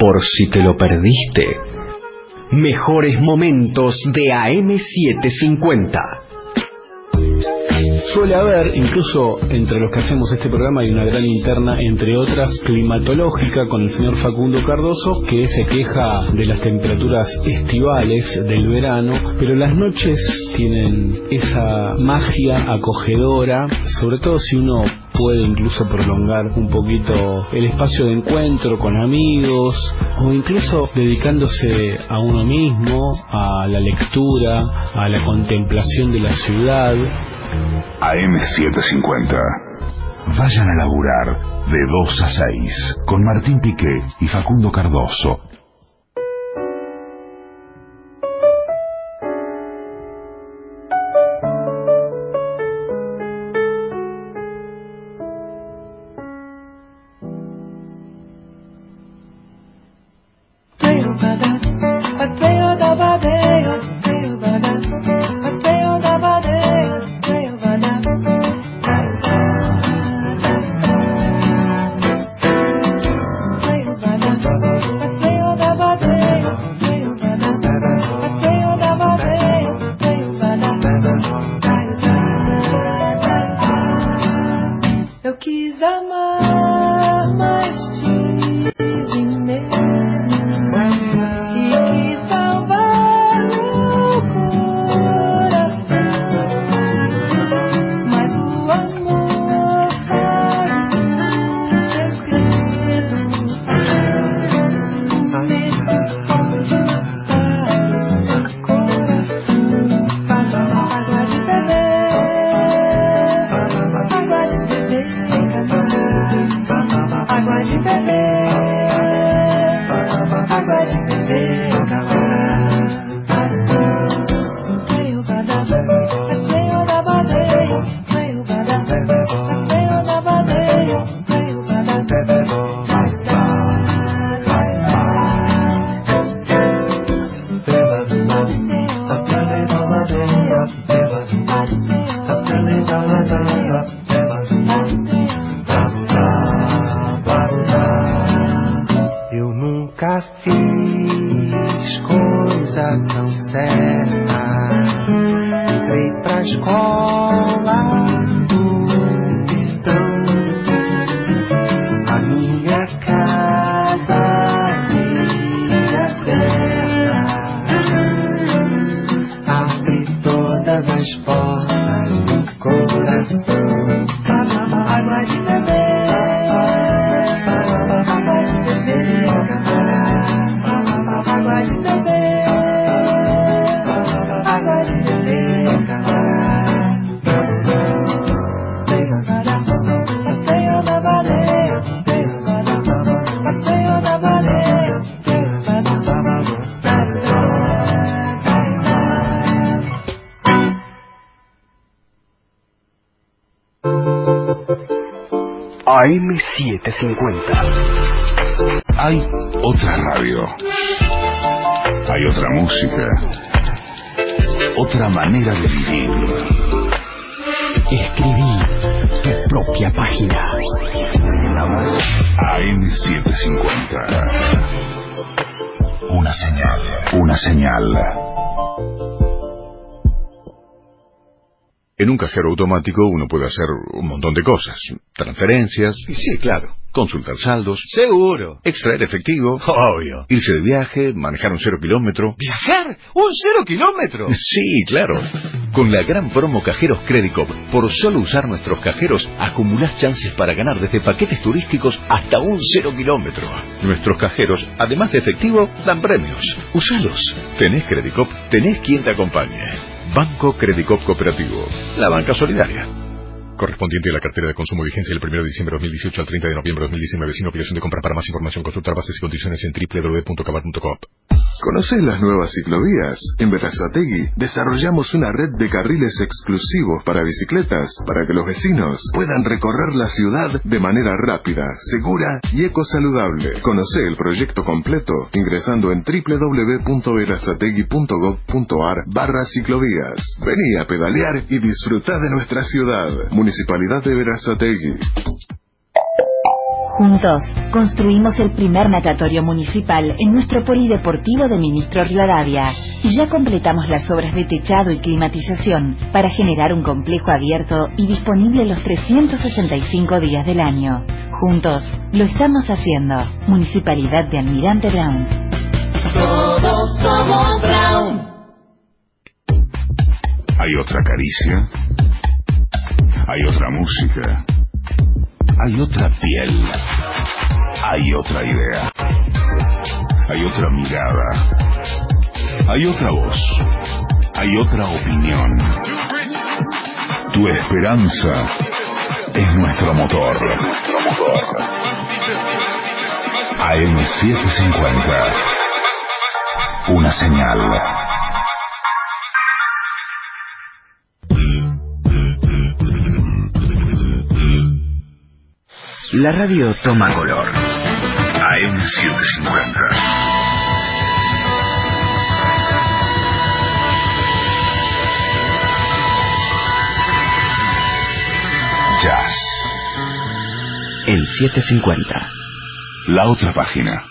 por si te lo perdiste. Mejores momentos de A M setecientos cincuenta. Suele haber, incluso entre los que hacemos este programa, hay una gran interna, entre otras, climatológica, con el señor Facundo Cardoso, que se queja de las temperaturas estivales del verano, pero las noches tienen esa magia acogedora, sobre todo si uno puede incluso prolongar un poquito el espacio de encuentro con amigos, o incluso dedicándose a uno mismo, a la lectura, a la contemplación de la ciudad. A M setecientos cincuenta. Vayan a laburar de dos a seis con Martín Piqué y Facundo Cardoso. A M setecientos cincuenta. Hay otra radio. Hay otra música. Otra manera de vivir. Escribí tu propia página. A M setecientos cincuenta. Una señal. Una señal. En un cajero automático uno puede hacer un montón de cosas. Transferencias. Sí, claro. Consultar saldos. Seguro. Extraer efectivo. Obvio. Irse de viaje, manejar un cero kilómetro. ¿Viajar? ¿Un cero kilómetro? Sí, claro. Con la gran promo Cajeros Credicop, por solo usar nuestros cajeros, acumulás chances para ganar desde paquetes turísticos hasta un cero kilómetro. Nuestros cajeros, además de efectivo, dan premios. Usalos. Tenés Credicop, tenés quien te acompañe. Banco Credicop Cooperativo. La banca solidaria. Correspondiente a la cartera de consumo, vigencia del primero de diciembre de dos mil dieciocho al treinta de noviembre de dos mil diecinueve, sin obligación de compra. Para más información, consultar bases y condiciones en doble u doble u doble u punto cabar punto com. ¿Conocés las nuevas ciclovías? En Berazategui desarrollamos una red de carriles exclusivos para bicicletas, para que los vecinos puedan recorrer la ciudad de manera rápida, segura y ecosaludable. Conocé el proyecto completo ingresando en doble u doble u doble u punto berazategui punto gob punto ar barra ciclovías. Vení a pedalear y disfrutá de nuestra ciudad. Municipalidad de Berazategui. Juntos, construimos el primer natatorio municipal en nuestro polideportivo de Ministro Rivadavia y ya completamos las obras de techado y climatización para generar un complejo abierto y disponible los trescientos sesenta y cinco días del año. Juntos, lo estamos haciendo. Municipalidad de Almirante Brown. Todos somos Brown. Hay otra caricia. Hay otra música. Hay otra piel. Hay otra idea. Hay otra mirada. Hay otra voz. Hay otra opinión. Tu esperanza es nuestro motor. Nuestro motor. A M setecientos cincuenta. Una señal. La radio toma color. A M setecientos cincuenta. Jazz. El setecientos cincuenta. La otra página.